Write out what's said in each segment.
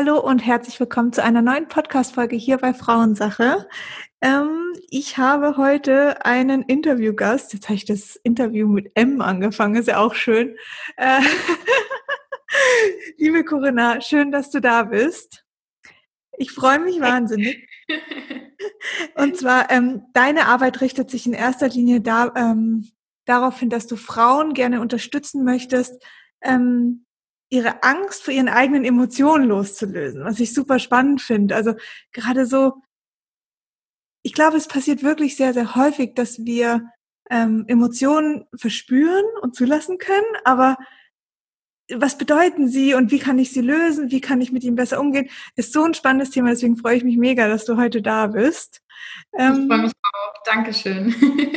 Hallo und herzlich willkommen zu einer neuen Podcast-Folge hier bei Frauensache. Ich habe heute einen Interviewgast. Jetzt habe ich das Interview mit M angefangen, ist ja auch schön. Äh, Liebe Corinna, schön, dass du da bist. Ich freue mich wahnsinnig. Und zwar, deine Arbeit richtet sich in erster Linie darauf hin, dass du Frauen gerne unterstützen möchtest, ihre Angst vor ihren eigenen Emotionen loszulösen, was ich super spannend finde. Also gerade so, ich glaube, es passiert wirklich sehr, sehr häufig, dass wir Emotionen verspüren und zulassen können, aber was bedeuten sie und wie kann ich sie lösen? Wie kann ich mit ihnen besser umgehen? Ist so ein spannendes Thema, deswegen freue ich mich mega, dass du heute da bist. Ich freue mich auch. Dankeschön.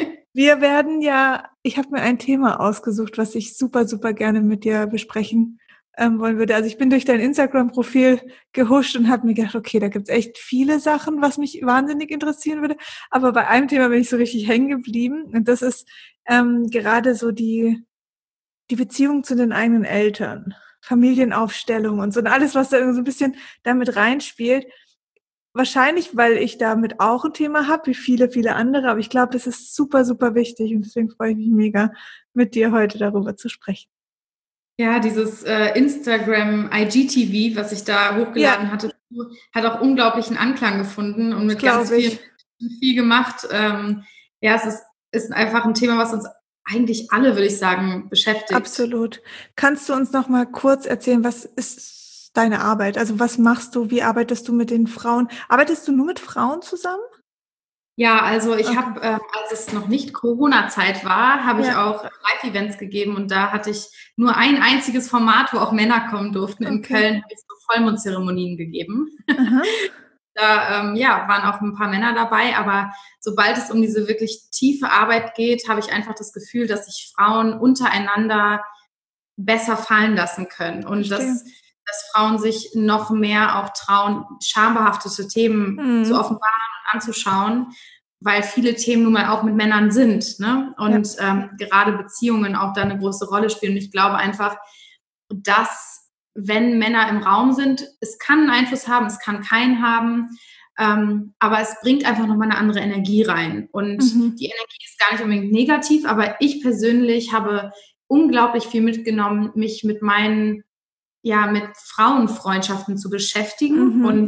Ich habe mir ein Thema ausgesucht, was ich super, super gerne mit dir besprechen wollen würde. Also ich bin durch dein Instagram-Profil gehuscht und habe mir gedacht, okay, da gibt's echt viele Sachen, was mich wahnsinnig interessieren würde. Aber bei einem Thema bin ich so richtig hängen geblieben. Und das ist gerade so die Beziehung zu den eigenen Eltern, Familienaufstellung und so und alles, was da irgendwie so ein bisschen damit reinspielt. Wahrscheinlich, weil ich damit auch ein Thema habe, wie viele, viele andere, aber ich glaube, das ist super, super wichtig und deswegen freue ich mich mega, mit dir heute darüber zu sprechen. Ja, dieses Instagram IGTV, was ich da hochgeladen Ja, hatte, hat auch unglaublichen Anklang gefunden und das mit ganz glaube vielen ich. Menschen viel gemacht. Ja, ist einfach ein Thema, was uns eigentlich alle, würde ich sagen, beschäftigt. Absolut. Kannst du uns noch mal kurz erzählen, was ist deine Arbeit? Also was machst du? Wie arbeitest du mit den Frauen? Arbeitest du nur mit Frauen zusammen? Ja, also ich Okay. habe, als es noch nicht Corona-Zeit war, habe ich Ja, auch Live-Events gegeben und da hatte ich nur ein einziges Format, wo auch Männer kommen durften. In okay. Köln habe ich so Vollmondzeremonien gegeben. Aha. Da ja, waren auch ein paar Männer dabei, aber sobald es um diese wirklich tiefe Arbeit geht, habe ich einfach das Gefühl, dass sich Frauen untereinander besser fallen lassen können und Verstehe. dass Frauen sich noch mehr auch trauen, schambehaftete Themen zu Mhm. offenbaren und anzuschauen, weil viele Themen nun mal auch mit Männern sind, ne? Ja. Und gerade Beziehungen auch da eine große Rolle spielen. Und ich glaube einfach, dass wenn Männer im Raum sind, es kann einen Einfluss haben, es kann keinen haben, aber es bringt einfach nochmal eine andere Energie rein. Und Mhm. die Energie ist gar nicht unbedingt negativ, aber ich persönlich habe unglaublich viel mitgenommen, mich mit mit Frauenfreundschaften zu beschäftigen Mhm. und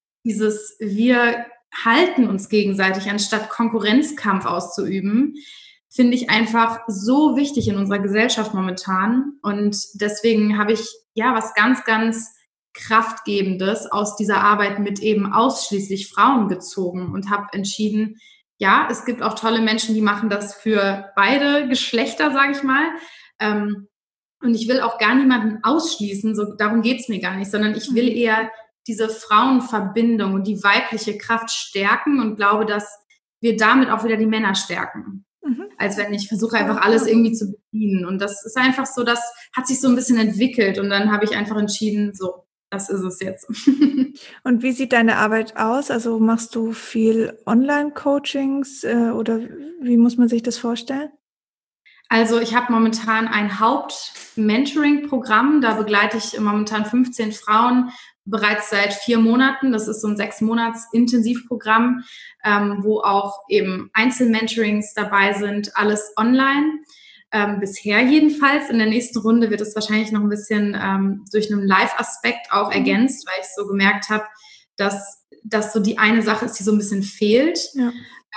wir halten uns gegenseitig, anstatt Konkurrenzkampf auszuüben, finde ich einfach so wichtig in unserer Gesellschaft momentan. Und deswegen habe ich ja was ganz, ganz Kraftgebendes aus dieser Arbeit mit eben ausschließlich Frauen gezogen und habe entschieden, ja, es gibt auch tolle Menschen, die machen das für beide Geschlechter, sage ich mal. Ähm, und ich will auch gar niemanden ausschließen, so darum geht's mir gar nicht, sondern ich will Mhm. eher diese Frauenverbindung und die weibliche Kraft stärken und glaube, dass wir damit auch wieder die Männer stärken. Mhm. Als wenn ich versuche Voll, einfach alles ja. irgendwie zu bedienen. Und das ist einfach so, das hat sich so ein bisschen entwickelt und dann habe ich einfach entschieden, so, das ist es jetzt. Und wie sieht deine Arbeit aus? Also machst du viel Online-Coachings oder wie muss man sich das vorstellen? Also ich habe momentan ein Haupt-Mentoring-Programm. Da begleite ich momentan 15 Frauen bereits seit 4 Monaten. Das ist so ein 6-Monats-Intensivprogramm, wo auch eben Einzelmentorings dabei sind, alles online. Bisher jedenfalls. In der nächsten Runde wird es wahrscheinlich noch ein bisschen durch einen Live-Aspekt auch Mhm. ergänzt, weil ich so gemerkt habe, dass das so die eine Sache ist, die so ein bisschen fehlt. Ja.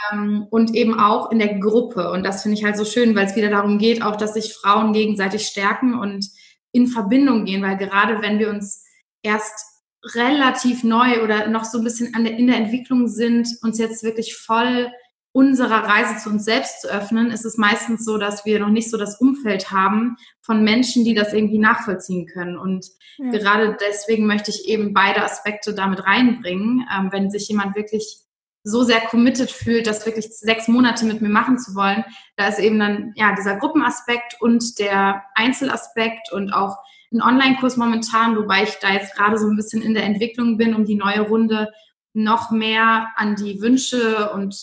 Und eben auch in der Gruppe. Und das finde ich halt so schön, weil es wieder darum geht, auch, dass sich Frauen gegenseitig stärken und in Verbindung gehen, weil gerade wenn wir uns erst relativ neu oder noch so ein bisschen in der Entwicklung sind, uns jetzt wirklich voll unserer Reise zu uns selbst zu öffnen, ist es meistens so, dass wir noch nicht so das Umfeld haben von Menschen, die das irgendwie nachvollziehen können. Und Ja. gerade deswegen möchte ich eben beide Aspekte damit reinbringen. Wenn sich jemand wirklich so sehr committed fühlt, das wirklich 6 Monate mit mir machen zu wollen, da ist eben dann ja dieser Gruppenaspekt und der Einzelaspekt und auch ein Online-Kurs momentan, wobei ich da jetzt gerade so ein bisschen in der Entwicklung bin, um die neue Runde noch mehr an die Wünsche und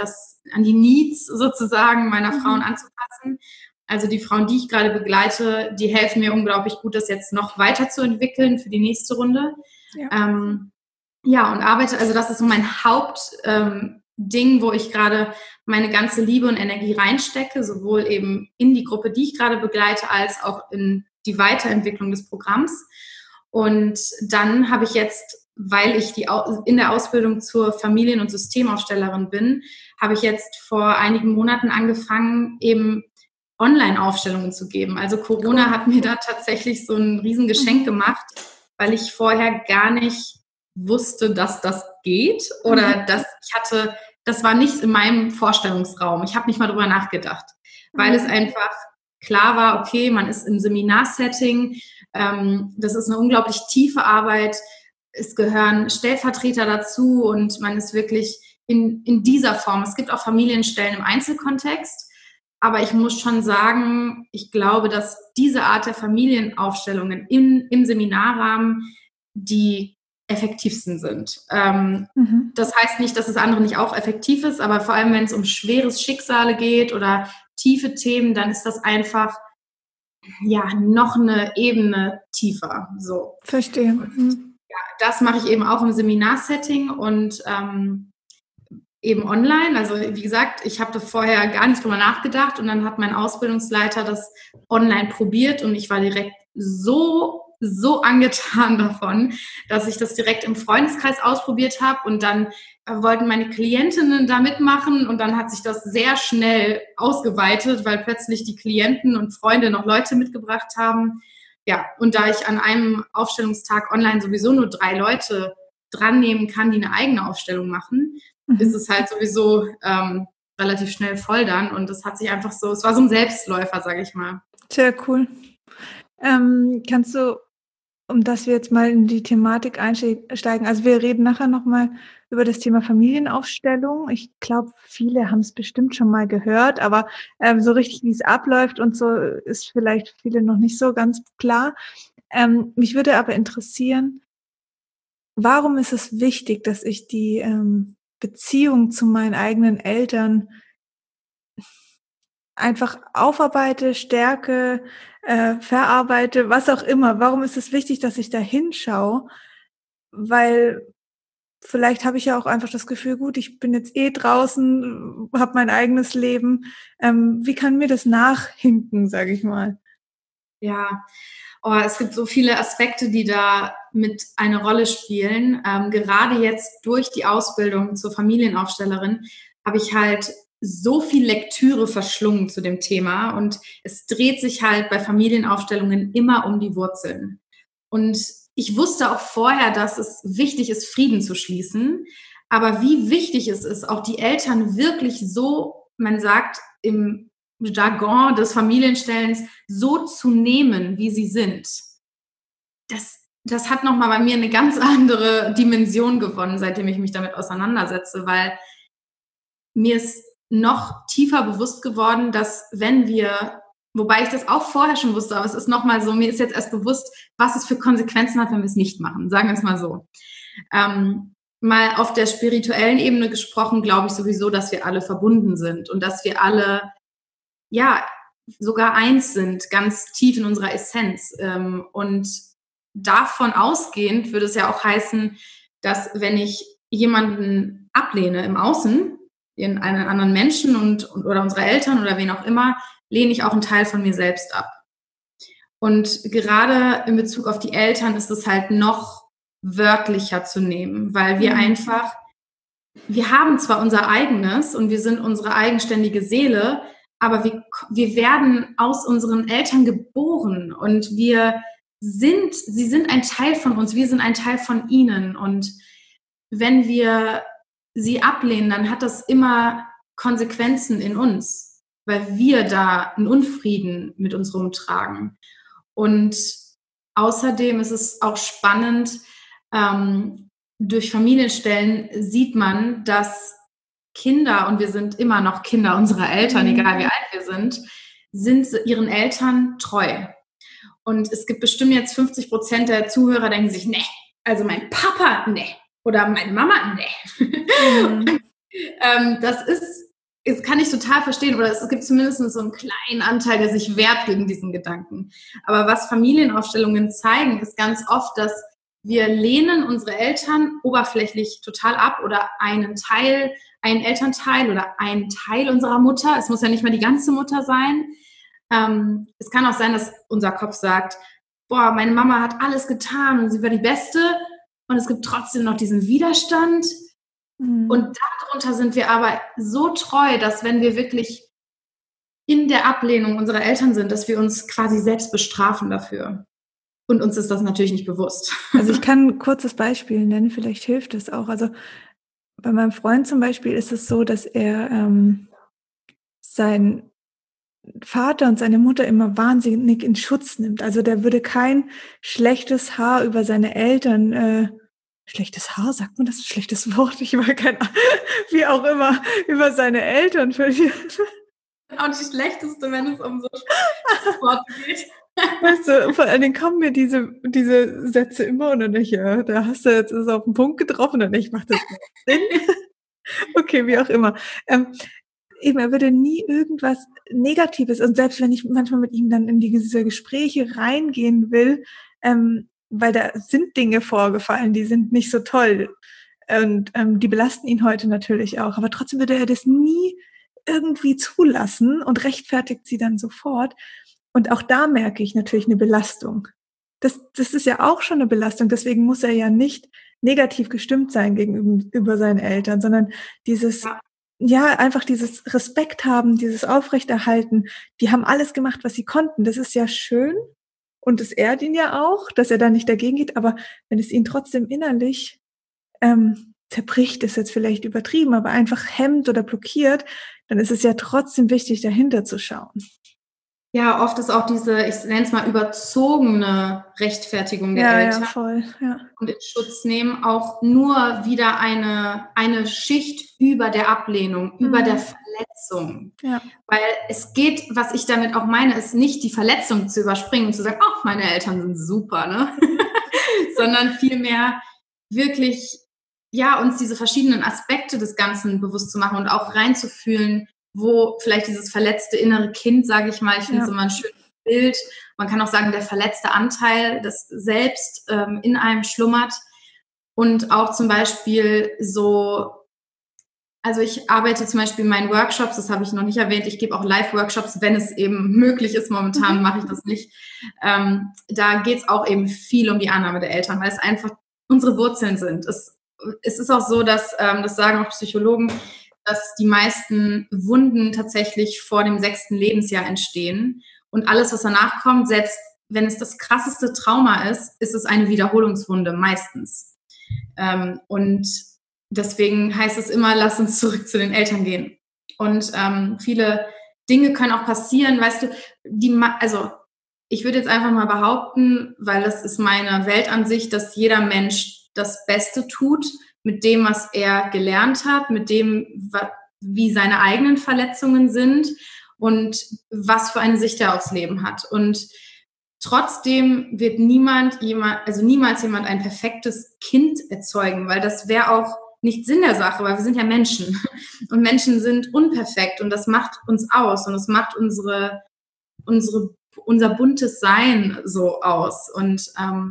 an die Needs sozusagen meiner Frauen Mhm. anzupassen. Also die Frauen, die ich gerade begleite, die helfen mir unglaublich gut, das jetzt noch weiterzuentwickeln für die nächste Runde. Ja. Ja, und arbeite, also das ist so mein Hauptding, wo ich gerade meine ganze Liebe und Energie reinstecke, sowohl eben in die Gruppe, die ich gerade begleite, als auch in die Weiterentwicklung des Programms. Und dann habe ich jetzt, weil ich in der Ausbildung zur Familien- und Systemaufstellerin bin, habe ich jetzt vor einigen Monaten angefangen, eben Online-Aufstellungen zu geben. Also Corona hat mir da tatsächlich so ein Riesengeschenk gemacht, weil ich vorher gar nicht wusste, dass das geht oder das war nicht in meinem Vorstellungsraum. Ich habe nicht mal drüber nachgedacht, weil es einfach klar war, okay, man ist im Seminarsetting, das ist eine unglaublich tiefe Arbeit, es gehören Stellvertreter dazu und man ist wirklich in dieser Form. Es gibt auch Familienstellen im Einzelkontext, aber ich muss schon sagen, ich glaube, dass diese Art der Familienaufstellungen im Seminarrahmen die effektivsten sind. Das heißt nicht, dass das andere nicht auch effektiv ist, aber vor allem, wenn es um schweres Schicksale geht oder tiefe Themen, dann ist das einfach noch eine Ebene tiefer. So. Verstehe. Ja, das mache ich eben auch im Seminarsetting und eben online. Also wie gesagt, ich habe da vorher gar nicht drüber nachgedacht und dann hat mein Ausbildungsleiter das online probiert und ich war direkt so angetan davon, dass ich das direkt im Freundeskreis ausprobiert habe und dann wollten meine Klientinnen da mitmachen und dann hat sich das sehr schnell ausgeweitet, weil plötzlich die Klienten und Freunde noch Leute mitgebracht haben. Ja, und da ich an einem Aufstellungstag online sowieso nur 3 Leute dran nehmen kann, die eine eigene Aufstellung machen, ist es halt sowieso relativ schnell voll dann und das hat sich einfach so, es war so ein Selbstläufer, sage ich mal. Sehr cool. Kannst du, um dass wir jetzt mal in die Thematik einsteigen, also wir reden nachher nochmal über das Thema Familienaufstellung. Ich glaube, viele haben es bestimmt schon mal gehört, aber so richtig, wie es abläuft und so, ist vielleicht viele noch nicht so ganz klar. Mich würde aber interessieren, warum ist es wichtig, dass ich die Beziehung zu meinen eigenen Eltern einfach aufarbeite, stärke, verarbeite, was auch immer. Warum ist es wichtig, dass ich da hinschaue? Weil vielleicht habe ich ja auch einfach das Gefühl, gut, ich bin jetzt draußen, habe mein eigenes Leben. Wie kann mir das nachhinken, sage ich mal? Ja, es gibt so viele Aspekte, die da mit eine Rolle spielen. Gerade jetzt durch die Ausbildung zur Familienaufstellerin habe ich halt so viel Lektüre verschlungen zu dem Thema und es dreht sich halt bei Familienaufstellungen immer um die Wurzeln. Und ich wusste auch vorher, dass es wichtig ist, Frieden zu schließen, aber wie wichtig es ist, auch die Eltern wirklich so, man sagt im Jargon des Familienstellens, so zu nehmen, wie sie sind. Das hat nochmal bei mir eine ganz andere Dimension gewonnen, seitdem ich mich damit auseinandersetze, weil mir ist noch tiefer bewusst geworden, dass wenn wir, wobei ich das auch vorher schon wusste, aber es ist nochmal so, mir ist jetzt erst bewusst, was es für Konsequenzen hat, wenn wir es nicht machen. Sagen wir es mal so. Mal auf der spirituellen Ebene gesprochen, glaube ich sowieso, dass wir alle verbunden sind und dass wir alle sogar eins sind, ganz tief in unserer Essenz. Und davon ausgehend würde es ja auch heißen, dass wenn ich jemanden ablehne im Außen, in einen anderen Menschen oder unsere Eltern oder wen auch immer, lehne ich auch einen Teil von mir selbst ab. Und gerade in Bezug auf die Eltern ist es halt noch wörtlicher zu nehmen, weil wir wir haben zwar unser eigenes und wir sind unsere eigenständige Seele, aber wir werden aus unseren Eltern geboren und sie sind ein Teil von uns, wir sind ein Teil von ihnen. Und wenn wir sie ablehnen, dann hat das immer Konsequenzen in uns, weil wir da einen Unfrieden mit uns rumtragen. Und außerdem ist es auch spannend, durch Familienstellen sieht man, dass Kinder, und wir sind immer noch Kinder unserer Eltern, egal wie alt wir sind ihren Eltern treu. Und es gibt bestimmt jetzt 50% der Zuhörer, denken sich, nee, also mein Papa, nee, oder meine Mama, nee. Das kann ich total verstehen, oder es gibt zumindest so einen kleinen Anteil, der sich wehrt gegen diesen Gedanken. Aber was Familienaufstellungen zeigen, ist ganz oft, dass wir lehnen unsere Eltern oberflächlich total ab oder einen Elternteil oder einen Teil unserer Mutter. Es muss ja nicht mal die ganze Mutter sein. Es kann auch sein, dass unser Kopf sagt, boah, meine Mama hat alles getan und sie war die Beste und es gibt trotzdem noch diesen Widerstand. Und darunter sind wir aber so treu, dass wenn wir wirklich in der Ablehnung unserer Eltern sind, dass wir uns quasi selbst bestrafen dafür. Und uns ist das natürlich nicht bewusst. Also ich kann ein kurzes Beispiel nennen, vielleicht hilft es auch. Also bei meinem Freund zum Beispiel ist es so, dass er seinen Vater und seine Mutter immer wahnsinnig in Schutz nimmt. Also der würde kein schlechtes Haar über seine Eltern, schlechtes Haar, sagt man das? Schlechtes Wort, ich war keine Ahnung, wie auch immer, über seine Eltern verlieren. Auch nicht das Schlechteste, wenn es um so Sport geht. Weißt du, vor allen Dingen kommen mir diese Sätze immer und dann denke ich, ja, da hast du jetzt es auf den Punkt getroffen und ich mache das Sinn. Okay, wie auch immer. Eben, er würde nie irgendwas Negatives, und selbst wenn ich manchmal mit ihm dann in diese Gespräche reingehen will, weil da sind Dinge vorgefallen, die sind nicht so toll und die belasten ihn heute natürlich auch, aber trotzdem würde er das nie irgendwie zulassen und rechtfertigt sie dann sofort. Und auch da merke ich natürlich eine Belastung. Das ist ja auch schon eine Belastung, deswegen muss er ja nicht negativ gestimmt sein gegenüber seinen Eltern, sondern dieses, ja, einfach dieses Respekt haben, dieses Aufrechterhalten. Die haben alles gemacht, was sie konnten. Das ist ja schön und es ehrt ihn ja auch, dass er da nicht dagegen geht, aber wenn es ihn trotzdem innerlich zerbricht, ist jetzt vielleicht übertrieben, aber einfach hemmt oder blockiert, dann ist es ja trotzdem wichtig, dahinter zu schauen. Ja, oft ist auch diese, ich nenne es mal, überzogene Rechtfertigung der Eltern. Ja, voll, ja. Und in Schutz nehmen auch nur wieder eine Schicht über der Ablehnung, über der Verletzung. Ja. Weil es geht, was ich damit auch meine, ist nicht die Verletzung zu überspringen und zu sagen, ach, meine Eltern sind super, ne? Sondern vielmehr wirklich, ja, uns diese verschiedenen Aspekte des Ganzen bewusst zu machen und auch reinzufühlen, wo vielleicht dieses verletzte innere Kind, sage ich mal, ich finde es immer ein schönes Bild, man kann auch sagen, der verletzte Anteil, das selbst in einem schlummert und auch zum Beispiel so, also ich arbeite zum Beispiel in meinen Workshops, das habe ich noch nicht erwähnt, ich gebe auch Live-Workshops, wenn es eben möglich ist, momentan mache ich das nicht, da geht es auch eben viel um die Annahme der Eltern, weil es einfach unsere Wurzeln sind. Es ist auch so, dass, das sagen auch Psychologen, dass die meisten Wunden tatsächlich vor dem 6. Lebensjahr entstehen. Und alles, was danach kommt, selbst wenn es das krasseste Trauma ist, ist es eine Wiederholungswunde, meistens. Und deswegen heißt es immer, lass uns zurück zu den Eltern gehen. Und viele Dinge können auch passieren, weißt du, also ich würde jetzt einfach mal behaupten, weil das ist meine Weltansicht, dass jeder Mensch das Beste tut, mit dem, was er gelernt hat, mit dem, wie seine eigenen Verletzungen sind und was für eine Sicht er aufs Leben hat. Und trotzdem wird niemals jemand ein perfektes Kind erzeugen, weil das wäre auch nicht Sinn der Sache, weil wir sind ja Menschen und Menschen sind unperfekt und das macht uns aus und das macht unser buntes Sein so aus. Und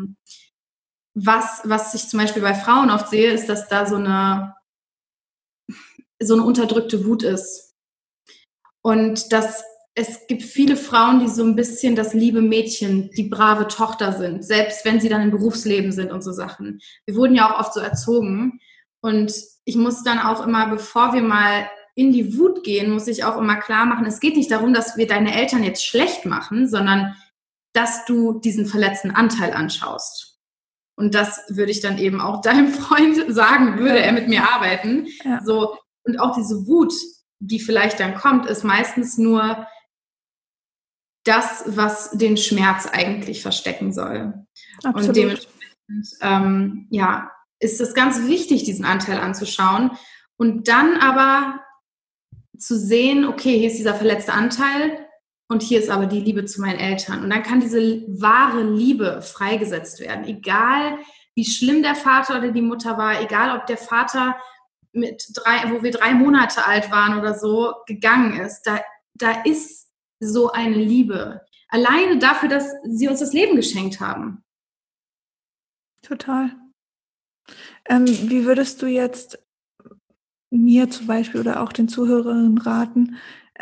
was ich zum Beispiel bei Frauen oft sehe, ist, dass da so eine unterdrückte Wut ist. Und es gibt viele Frauen, die so ein bisschen das liebe Mädchen, die brave Tochter sind, selbst wenn sie dann im Berufsleben sind und so Sachen. Wir wurden ja auch oft so erzogen. Und ich muss dann auch immer, bevor wir mal in die Wut gehen, muss ich auch immer klar machen, es geht nicht darum, dass wir deine Eltern jetzt schlecht machen, sondern dass du diesen verletzten Anteil anschaust. Und das würde ich dann eben auch deinem Freund sagen, würde er mit mir arbeiten. Ja. So, und auch diese Wut, die vielleicht dann kommt, ist meistens nur das, was den Schmerz eigentlich verstecken soll. Absolut. Und dementsprechend, ist es ganz wichtig, diesen Anteil anzuschauen und dann aber zu sehen, okay, hier ist dieser verletzte Anteil und hier ist aber die Liebe zu meinen Eltern. Und dann kann diese wahre Liebe freigesetzt werden, egal wie schlimm der Vater oder die Mutter war, egal ob der Vater wo wir 3 Monate alt waren oder so, gegangen ist. Da ist so eine Liebe. Alleine dafür, dass sie uns das Leben geschenkt haben. Total. Wie würdest du jetzt mir zum Beispiel oder auch den Zuhörerinnen raten,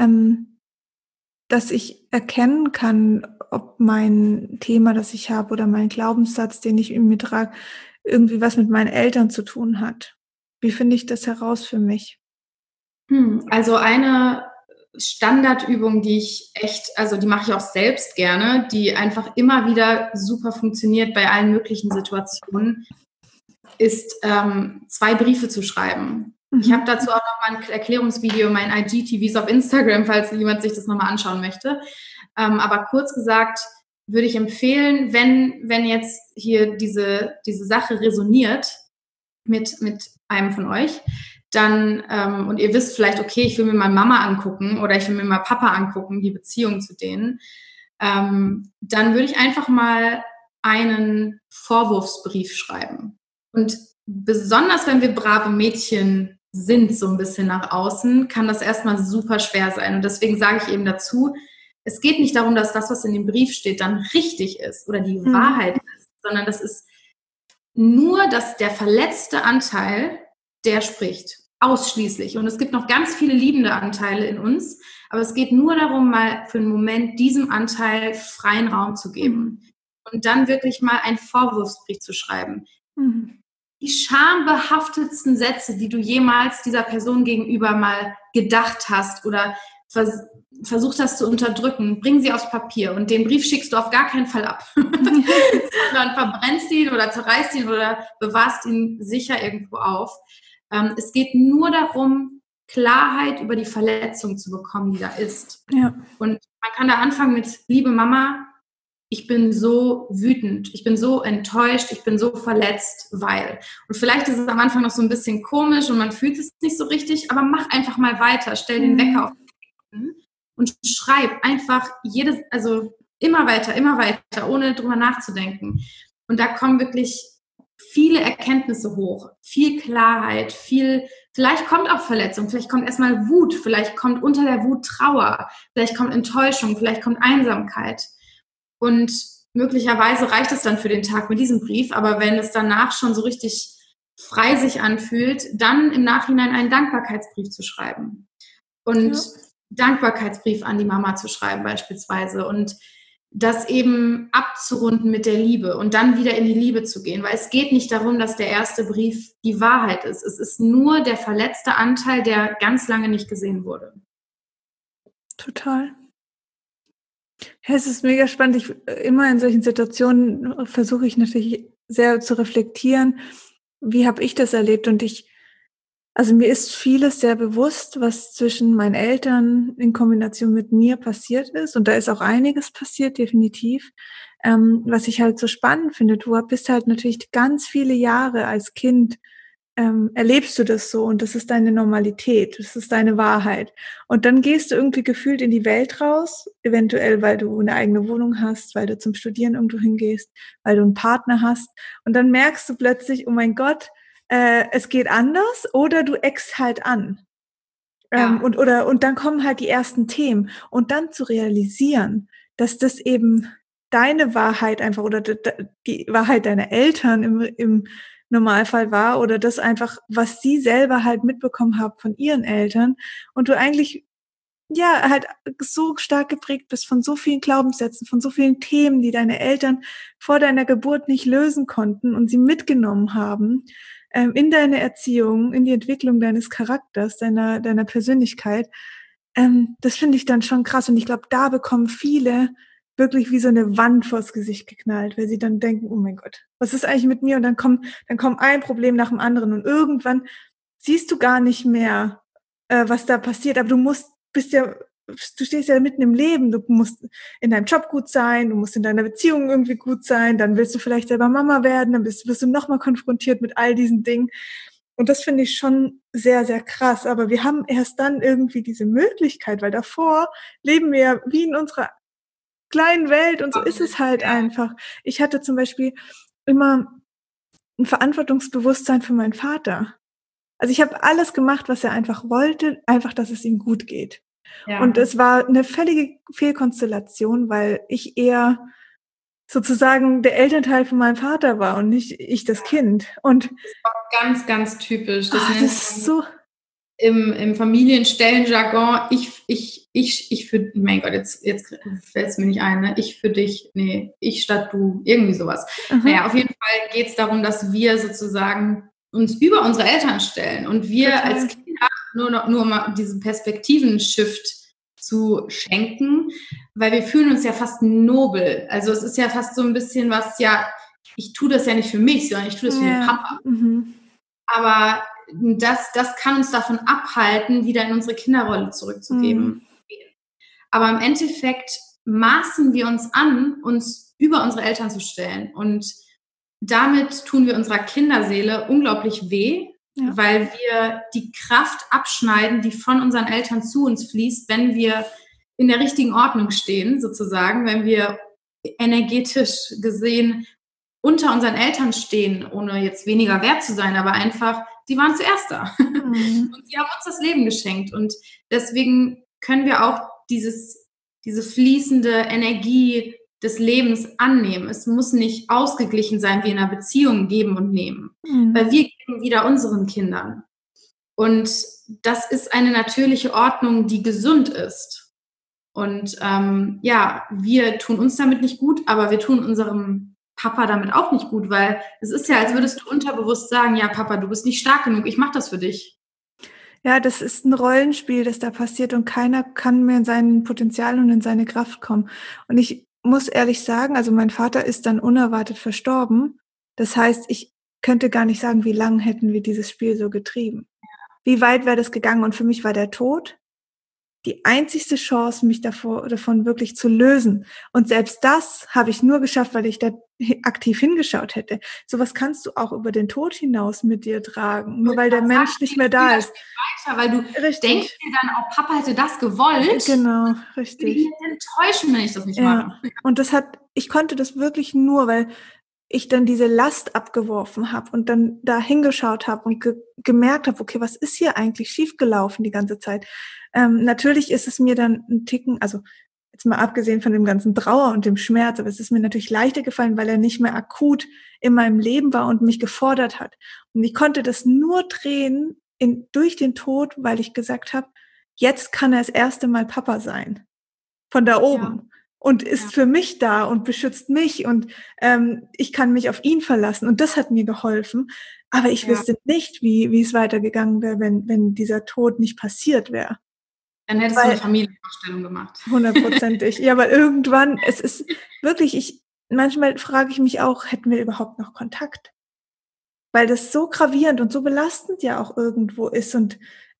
dass ich erkennen kann, ob mein Thema, das ich habe, oder mein Glaubenssatz, den ich in mir trage, irgendwie was mit meinen Eltern zu tun hat? Wie finde ich das heraus für mich? Also eine Standardübung, die mache ich auch selbst gerne, die einfach immer wieder super funktioniert bei allen möglichen Situationen, ist 2 Briefe zu schreiben. Ich habe dazu auch nochmal ein Erklärungsvideo, mein IGTVs auf Instagram, falls jemand sich das nochmal anschauen möchte. Aber kurz gesagt würde ich empfehlen, wenn jetzt hier diese Sache resoniert mit einem von euch, dann, und ihr wisst vielleicht, okay, ich will mir mal Mama angucken oder ich will mir mal Papa angucken, die Beziehung zu denen, dann würde ich einfach mal einen Vorwurfsbrief schreiben. Und besonders wenn wir brave Mädchen sind, so ein bisschen nach außen, kann das erstmal super schwer sein. Und deswegen sage ich eben dazu, es geht nicht darum, dass das, was in dem Brief steht, dann richtig ist oder die Wahrheit ist, sondern das ist nur, dass der verletzte Anteil, der spricht. Ausschließlich. Und es gibt noch ganz viele liebende Anteile in uns, aber es geht nur darum, mal für einen Moment diesem Anteil freien Raum zu geben. Und dann wirklich mal einen Vorwurfsbrief zu schreiben. Die schambehaftetsten Sätze, die du jemals dieser Person gegenüber mal gedacht hast oder versucht hast zu unterdrücken, bring sie aufs Papier und den Brief schickst du auf gar keinen Fall ab. Sondern verbrennst ihn oder zerreißt ihn oder bewahrst ihn sicher irgendwo auf. Es geht nur darum, Klarheit über die Verletzung zu bekommen, die da ist. Ja. Und man kann da anfangen mit, liebe Mama, ich bin so wütend, ich bin so enttäuscht, ich bin so verletzt, weil. Und vielleicht ist es am Anfang noch so ein bisschen komisch und man fühlt es nicht so richtig, aber mach einfach mal weiter, stell den Wecker auf und schreib einfach immer weiter, ohne drüber nachzudenken. Und da kommen wirklich viele Erkenntnisse hoch, viel Klarheit, vielleicht kommt auch Verletzung, vielleicht kommt erstmal Wut, vielleicht kommt unter der Wut Trauer, vielleicht kommt Enttäuschung, vielleicht kommt Einsamkeit. Und möglicherweise reicht es dann für den Tag mit diesem Brief, aber wenn es danach schon so richtig frei sich anfühlt, dann im Nachhinein einen Dankbarkeitsbrief zu schreiben. Und Dankbarkeitsbrief an die Mama zu schreiben beispielsweise und das eben abzurunden mit der Liebe und dann wieder in die Liebe zu gehen, weil es geht nicht darum, dass der erste Brief die Wahrheit ist. Es ist nur der verletzte Anteil, der ganz lange nicht gesehen wurde. Total. Ja, es ist mega spannend. Immer in solchen Situationen versuche ich natürlich sehr zu reflektieren, wie habe ich das erlebt, und also mir ist vieles sehr bewusst, was zwischen meinen Eltern in Kombination mit mir passiert ist. Und da ist auch einiges passiert, definitiv. Was ich halt so spannend finde, du bist halt natürlich ganz viele Jahre als Kind, erlebst du das so, und das ist deine Normalität, das ist deine Wahrheit. Und dann gehst du irgendwie gefühlt in die Welt raus, eventuell weil du eine eigene Wohnung hast, weil du zum Studieren irgendwo hingehst, weil du einen Partner hast. Und dann merkst du plötzlich, oh mein Gott, es geht anders, oder du eckst halt an. Und dann kommen halt die ersten Themen. Und dann zu realisieren, dass das eben deine Wahrheit einfach oder die Wahrheit deiner Eltern im Normalfall war, oder das einfach, was sie selber halt mitbekommen haben von ihren Eltern, und du eigentlich ja halt so stark geprägt bist von so vielen Glaubenssätzen, von so vielen Themen, die deine Eltern vor deiner Geburt nicht lösen konnten und sie mitgenommen haben in deine Erziehung, in die Entwicklung deines Charakters, deiner Persönlichkeit. Das finde ich dann schon krass, und ich glaube, da bekommen viele wirklich wie so eine Wand vors Gesicht geknallt, weil sie dann denken, oh mein Gott, was ist eigentlich mit mir? Und dann kommt ein Problem nach dem anderen, und irgendwann siehst du gar nicht mehr, was da passiert, aber du stehst ja mitten im Leben, du musst in deinem Job gut sein, du musst in deiner Beziehung irgendwie gut sein, dann willst du vielleicht selber Mama werden, dann wirst du nochmal konfrontiert mit all diesen Dingen. Und das finde ich schon sehr, sehr krass. Aber wir haben erst dann irgendwie diese Möglichkeit, weil davor leben wir ja wie in unserer kleinen Welt, und so ist es halt einfach. Ich hatte zum Beispiel immer ein Verantwortungsbewusstsein für meinen Vater. Also ich habe alles gemacht, was er einfach wollte, einfach, dass es ihm gut geht. Ja. Und es war eine völlige Fehlkonstellation, weil ich eher sozusagen der Elternteil von meinem Vater war und nicht ich das Kind. Und Das war ganz, ganz typisch. Das das nennt ist so. im Familienstellenjargon, ich für, mein Gott, jetzt fällt es mir nicht ein, ne? Ich für dich, nee, ich statt du, irgendwie sowas. Naja, auf jeden Fall geht es darum, dass wir sozusagen uns über unsere Eltern stellen und wir Total. als Kinder nur mal diesen Perspektiven-Shift zu schenken, weil wir fühlen uns ja fast nobel. Also es ist ja fast so ein bisschen was, ja, ich tue das ja nicht für mich, sondern ich tue das für den Papa. Aber das kann uns davon abhalten, wieder in unsere Kinderrolle zurückzugeben. Aber im Endeffekt maßen wir uns an, uns über unsere Eltern zu stellen. Und damit tun wir unserer Kinderseele unglaublich weh, weil wir die Kraft abschneiden, die von unseren Eltern zu uns fließt, wenn wir in der richtigen Ordnung stehen, sozusagen, wenn wir energetisch gesehen unter unseren Eltern stehen, ohne jetzt weniger wert zu sein, aber einfach, die waren zuerst da. Und sie haben uns das Leben geschenkt. Und deswegen können wir auch diese fließende Energie des Lebens annehmen. Es muss nicht ausgeglichen sein wie in einer Beziehung, geben und nehmen. Weil wir geben wieder unseren Kindern. Und das ist eine natürliche Ordnung, die gesund ist. Und wir tun uns damit nicht gut, aber wir tun unserem Papa damit auch nicht gut, weil es ist ja, als würdest du unterbewusst sagen, ja, Papa, du bist nicht stark genug, ich mache das für dich. Ja, das ist ein Rollenspiel, das da passiert und keiner kann mehr in sein Potenzial und in seine Kraft kommen. Und ich muss ehrlich sagen, also mein Vater ist dann unerwartet verstorben. Das heißt, ich könnte gar nicht sagen, wie lange hätten wir dieses Spiel so getrieben. Wie weit wäre das gegangen? Und für mich war der Tod die einzigste Chance, mich davon wirklich zu lösen. Und selbst das habe ich nur geschafft, weil ich da aktiv hingeschaut hätte. Sowas kannst du auch über den Tod hinaus mit dir tragen, nur weil der Mensch nicht mehr da ist. Weiter, weil du denkst dir dann, oh, Papa hätte das gewollt. Genau, richtig. Ich bin enttäuschen, wenn ich das nicht mache. Und ich konnte das wirklich nur, weil ich dann diese Last abgeworfen habe und dann da hingeschaut habe und gemerkt habe, okay, was ist hier eigentlich schiefgelaufen die ganze Zeit? Natürlich ist es mir dann ein Ticken, also jetzt mal abgesehen von dem ganzen Trauer und dem Schmerz, aber es ist mir natürlich leichter gefallen, weil er nicht mehr akut in meinem Leben war und mich gefordert hat. Und ich konnte das nur drehen durch den Tod, weil ich gesagt habe, jetzt kann er das erste Mal Papa sein. Von da oben. Ja. Und ist für mich da und beschützt mich und ich kann mich auf ihn verlassen. Und das hat mir geholfen. Aber ich wüsste nicht, wie es weitergegangen wäre, wenn dieser Tod nicht passiert wäre. Dann hättest du eine Familienvorstellung gemacht. 100%. Ja, aber irgendwann, es ist wirklich, manchmal frage ich mich auch, hätten wir überhaupt noch Kontakt? Weil das so gravierend und so belastend ja auch irgendwo ist und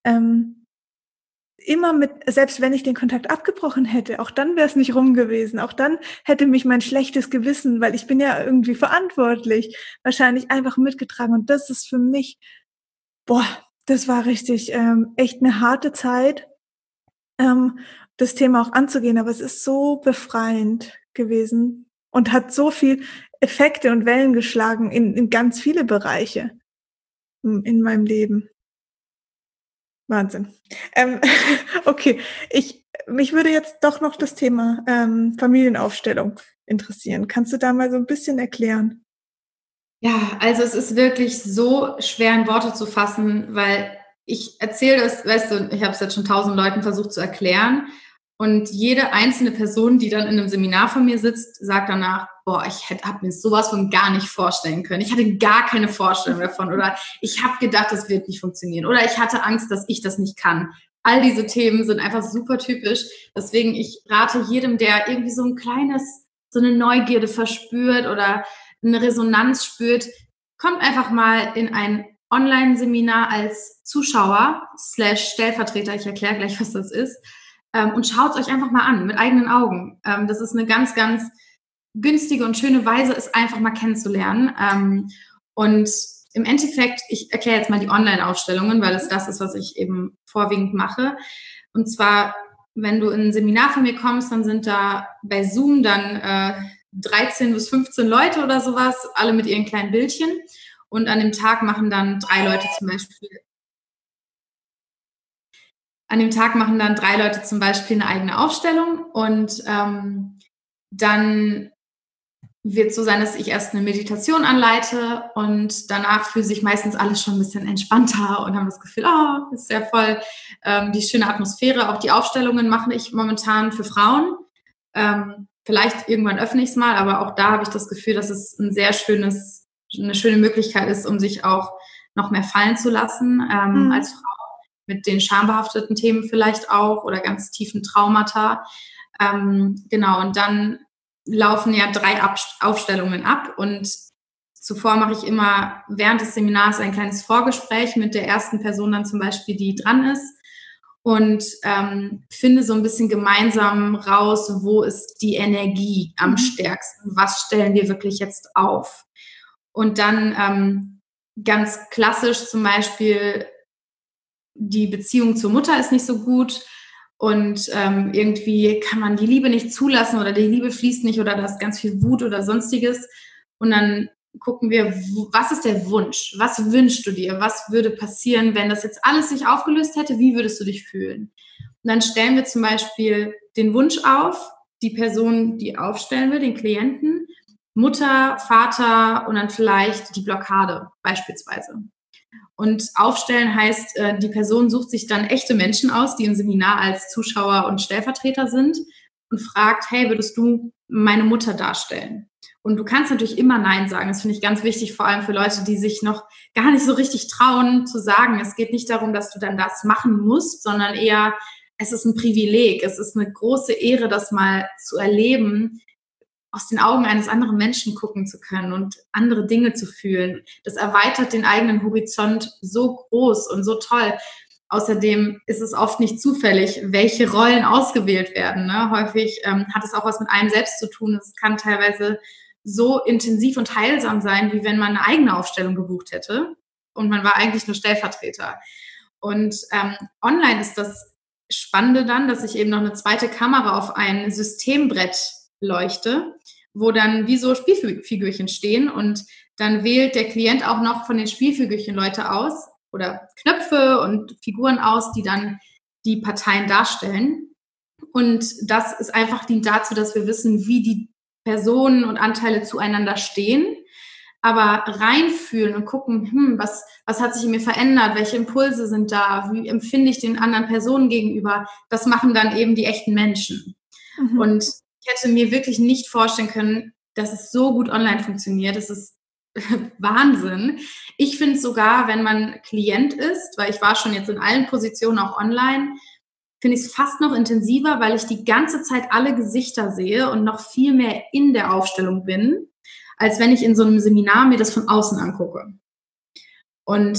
immer selbst wenn ich den Kontakt abgebrochen hätte, auch dann wäre es nicht rum gewesen. Auch dann hätte mich mein schlechtes Gewissen, weil ich bin ja irgendwie verantwortlich, wahrscheinlich einfach mitgetragen. Und das ist für mich, das war richtig, echt eine harte Zeit, das Thema auch anzugehen. Aber es ist so befreiend gewesen und hat so viel Effekte und Wellen geschlagen in ganz viele Bereiche in meinem Leben. Wahnsinn. Okay, mich würde jetzt doch noch das Thema Familienaufstellung interessieren. Kannst du da mal so ein bisschen erklären? Ja, also es ist wirklich so schwer in Worte zu fassen, weil ich erzähle das, weißt du, ich habe es jetzt schon 1000 Leuten versucht zu erklären und jede einzelne Person, die dann in einem Seminar von mir sitzt, sagt danach, boah, ich habe mir sowas von gar nicht vorstellen können. Ich hatte gar keine Vorstellung davon oder ich habe gedacht, das wird nicht funktionieren oder ich hatte Angst, dass ich das nicht kann. All diese Themen sind einfach super typisch. Deswegen, ich rate jedem, der irgendwie so eine Neugierde verspürt oder eine Resonanz spürt, kommt einfach mal in ein Online-Seminar als Zuschauer /Stellvertreter, ich erkläre gleich, was das ist, und schaut es euch einfach mal an, mit eigenen Augen. Das ist eine ganz, ganz günstige und schöne Weise, es einfach mal kennenzulernen. Und im Endeffekt, ich erkläre jetzt mal die Online-Aufstellungen, weil es das ist, was ich eben vorwiegend mache. Und zwar, wenn du in ein Seminar von mir kommst, dann sind da bei Zoom dann 13 bis 15 Leute oder sowas, alle mit ihren kleinen Bildchen. Und an dem Tag machen dann 3 Leute zum Beispiel eine eigene Aufstellung und dann wird so sein, dass ich erst eine Meditation anleite und danach fühlen sich meistens alle schon ein bisschen entspannter und haben das Gefühl, oh, ist ja voll die schöne Atmosphäre. Auch die Aufstellungen mache ich momentan für Frauen. Vielleicht irgendwann öffne ich es mal, aber auch da habe ich das Gefühl, dass es eine schöne Möglichkeit ist, um sich auch noch mehr fallen zu lassen als Frau, mit den schambehafteten Themen vielleicht auch oder ganz tiefen Traumata. Genau, und dann laufen ja 3 Aufstellungen ab und zuvor mache ich immer während des Seminars ein kleines Vorgespräch mit der ersten Person dann zum Beispiel, die dran ist und finde so ein bisschen gemeinsam raus, wo ist die Energie am stärksten, was stellen wir wirklich jetzt auf. Und dann ganz klassisch zum Beispiel, die Beziehung zur Mutter ist nicht so gut und irgendwie kann man die Liebe nicht zulassen oder die Liebe fließt nicht oder da ist ganz viel Wut oder sonstiges. Und dann gucken wir, was ist der Wunsch? Was wünschst du dir? Was würde passieren, wenn das jetzt alles sich aufgelöst hätte? Wie würdest du dich fühlen? Und dann stellen wir zum Beispiel den Wunsch auf, die Person, die aufstellen will, den Klienten, Mutter, Vater und dann vielleicht die Blockade beispielsweise. Und aufstellen heißt, die Person sucht sich dann echte Menschen aus, die im Seminar als Zuschauer und Stellvertreter sind und fragt, hey, würdest du meine Mutter darstellen? Und du kannst natürlich immer Nein sagen. Das finde ich ganz wichtig, vor allem für Leute, die sich noch gar nicht so richtig trauen zu sagen. Es geht nicht darum, dass du dann das machen musst, sondern eher, es ist ein Privileg. Es ist eine große Ehre, das mal zu erleben, aus den Augen eines anderen Menschen gucken zu können und andere Dinge zu fühlen. Das erweitert den eigenen Horizont so groß und so toll. Außerdem ist es oft nicht zufällig, welche Rollen ausgewählt werden. Ne? Häufig hat es auch was mit einem selbst zu tun. Es kann teilweise so intensiv und heilsam sein, wie wenn man eine eigene Aufstellung gebucht hätte und man war eigentlich nur Stellvertreter. Und online ist das Spannende dann, dass ich eben noch eine zweite Kamera auf ein Systembrett leuchte, wo dann wie so Spielfigürchen stehen und dann wählt der Klient auch noch von den Spielfigürchen Leute aus oder Knöpfe und Figuren aus, die dann die Parteien darstellen. Und das ist einfach dient dazu, dass wir wissen, wie die Personen und Anteile zueinander stehen, aber reinfühlen und gucken, was hat sich in mir verändert, welche Impulse sind da, wie empfinde ich den anderen Personen gegenüber, das machen dann eben die echten Menschen. Und ich hätte mir wirklich nicht vorstellen können, dass es so gut online funktioniert. Das ist Wahnsinn. Ich finde es sogar, wenn man Klient ist, weil ich war schon jetzt in allen Positionen auch online, finde ich es fast noch intensiver, weil ich die ganze Zeit alle Gesichter sehe und noch viel mehr in der Aufstellung bin, als wenn ich in so einem Seminar mir das von außen angucke. Und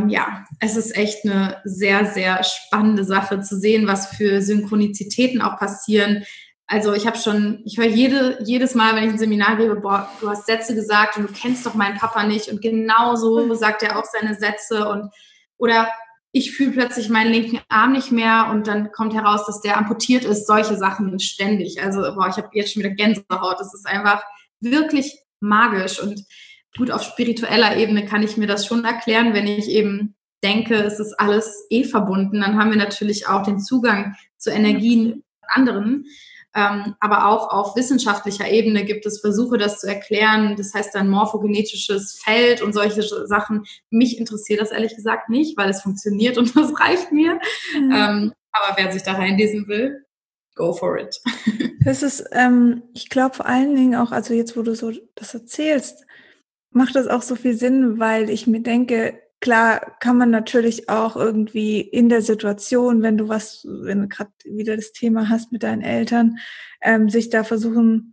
es ist echt eine sehr, sehr spannende Sache zu sehen, was für Synchronizitäten auch passieren. Also ich höre jedes Mal, wenn ich ein Seminar gebe, boah, du hast Sätze gesagt und du kennst doch meinen Papa nicht und genauso sagt er auch seine Sätze oder ich fühle plötzlich meinen linken Arm nicht mehr und dann kommt heraus, dass der amputiert ist, solche Sachen ständig. Also ich habe jetzt schon wieder Gänsehaut. Das ist einfach wirklich magisch und gut, auf spiritueller Ebene kann ich mir das schon erklären, wenn ich eben denke, es ist alles verbunden, dann haben wir natürlich auch den Zugang zu Energien anderen. Aber auch auf wissenschaftlicher Ebene gibt es Versuche, das zu erklären. Das heißt dann morphogenetisches Feld und solche Sachen. Mich interessiert das ehrlich gesagt nicht, weil es funktioniert und das reicht mir. Aber wer sich da reinlesen will, go for it. Das ist, ich glaube vor allen Dingen auch, also jetzt, wo du so das erzählst, macht das auch so viel Sinn, weil ich mir denke, klar kann man natürlich auch irgendwie in der Situation, wenn du gerade wieder das Thema hast mit deinen Eltern, sich da versuchen,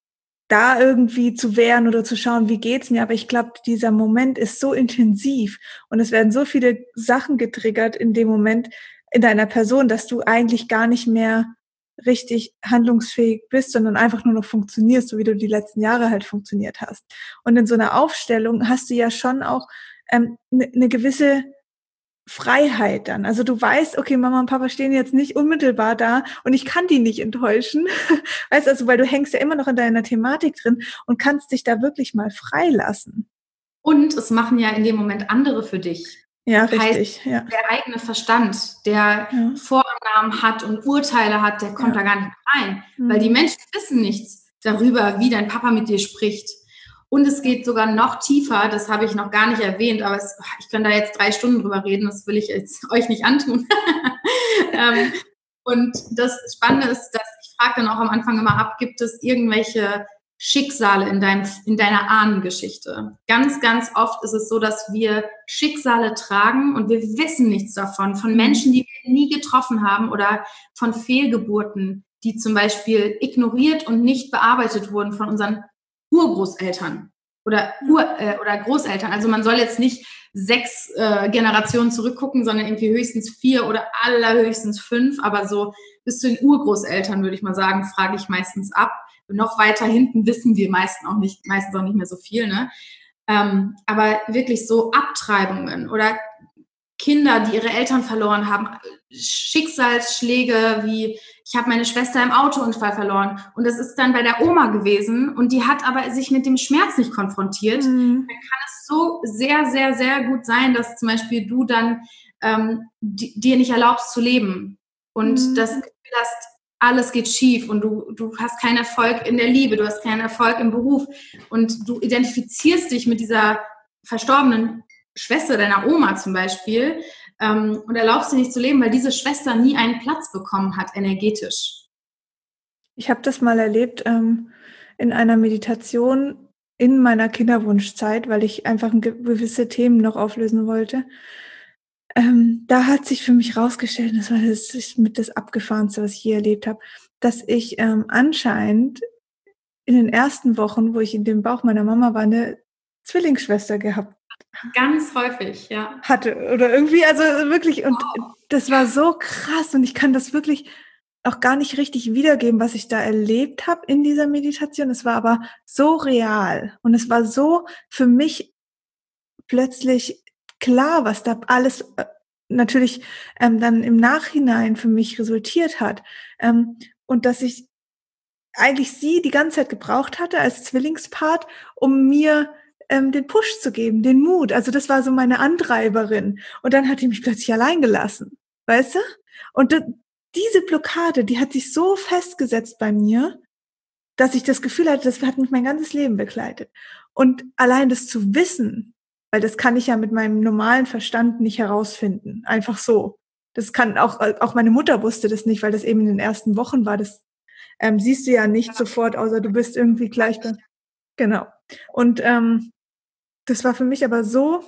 da irgendwie zu wehren oder zu schauen, wie geht's mir. Aber ich glaube, dieser Moment ist so intensiv und es werden so viele Sachen getriggert in dem Moment in deiner Person, dass du eigentlich gar nicht mehr richtig handlungsfähig bist, sondern einfach nur noch funktionierst, so wie du die letzten Jahre halt funktioniert hast. Und in so einer Aufstellung hast du ja schon auch eine gewisse Freiheit dann. Also du weißt, okay, Mama und Papa stehen jetzt nicht unmittelbar da und ich kann die nicht enttäuschen. Weißt also, weil du hängst ja immer noch in deiner Thematik drin und kannst dich da wirklich mal freilassen. Und es machen ja in dem Moment andere für dich. Ja, richtig. Ja. Der eigene Verstand, der Vorannahmen hat und Urteile hat, der kommt da gar nicht rein. Weil die Menschen wissen nichts. darüber, wie dein Papa mit dir spricht. Und es geht sogar noch tiefer, das habe ich noch gar nicht erwähnt, aber ich kann da jetzt 3 Stunden drüber reden, das will ich jetzt euch nicht antun. Und das Spannende ist, dass ich frage dann auch am Anfang immer ab, gibt es irgendwelche Schicksale in deiner Ahnengeschichte? Ganz, ganz oft ist es so, dass wir Schicksale tragen und wir wissen nichts davon, von Menschen, die wir nie getroffen haben oder von Fehlgeburten, die zum Beispiel ignoriert und nicht bearbeitet wurden von unseren Urgroßeltern oder Großeltern. Also man soll jetzt nicht 6 Generationen zurückgucken, sondern irgendwie höchstens 4 oder allerhöchstens 5, aber so bis zu den Urgroßeltern, würde ich mal sagen, frage ich meistens ab. Und noch weiter hinten wissen wir meistens auch nicht mehr so viel, ne? Aber wirklich so Abtreibungen oder Kinder, die ihre Eltern verloren haben, Schicksalsschläge wie, ich habe meine Schwester im Autounfall verloren und das ist dann bei der Oma gewesen und die hat aber sich mit dem Schmerz nicht konfrontiert, dann kann es so sehr, sehr, sehr gut sein, dass zum Beispiel du dann dir nicht erlaubst zu leben und das Gefühl hast, alles geht schief und du hast keinen Erfolg in der Liebe, du hast keinen Erfolg im Beruf und du identifizierst dich mit dieser verstorbenen Schwester deiner Oma zum Beispiel und erlaubst dir nicht zu leben, weil diese Schwester nie einen Platz bekommen hat, energetisch. Ich habe das mal erlebt in einer Meditation in meiner Kinderwunschzeit, weil ich einfach gewisse Themen noch auflösen wollte. Da hat sich für mich rausgestellt, das war das Abgefahrenste, was ich je erlebt habe, dass ich anscheinend in den ersten Wochen, wo ich in dem Bauch meiner Mama war, eine Zwillingsschwester gehabt Ganz häufig, ja. hatte oder irgendwie, also wirklich, und das war so krass und ich kann das wirklich auch gar nicht richtig wiedergeben, was ich da erlebt habe in dieser Meditation. Es war aber so real und es war so für mich plötzlich klar, was da alles natürlich dann im Nachhinein für mich resultiert hat. Und dass ich eigentlich sie die ganze Zeit gebraucht hatte als Zwillingspart, um mir den Push zu geben, den Mut. Also das war so meine Antreiberin. Und dann hat die mich plötzlich allein gelassen, weißt du? Und diese Blockade, die hat sich so festgesetzt bei mir, dass ich das Gefühl hatte, das hat mich mein ganzes Leben begleitet. Und allein das zu wissen, weil das kann ich ja mit meinem normalen Verstand nicht herausfinden, einfach so. Das kann auch meine Mutter wusste das nicht, weil das eben in den ersten Wochen war. Das siehst du ja nicht sofort, außer du bist irgendwie gleich bei. Genau. Und das war für mich aber so,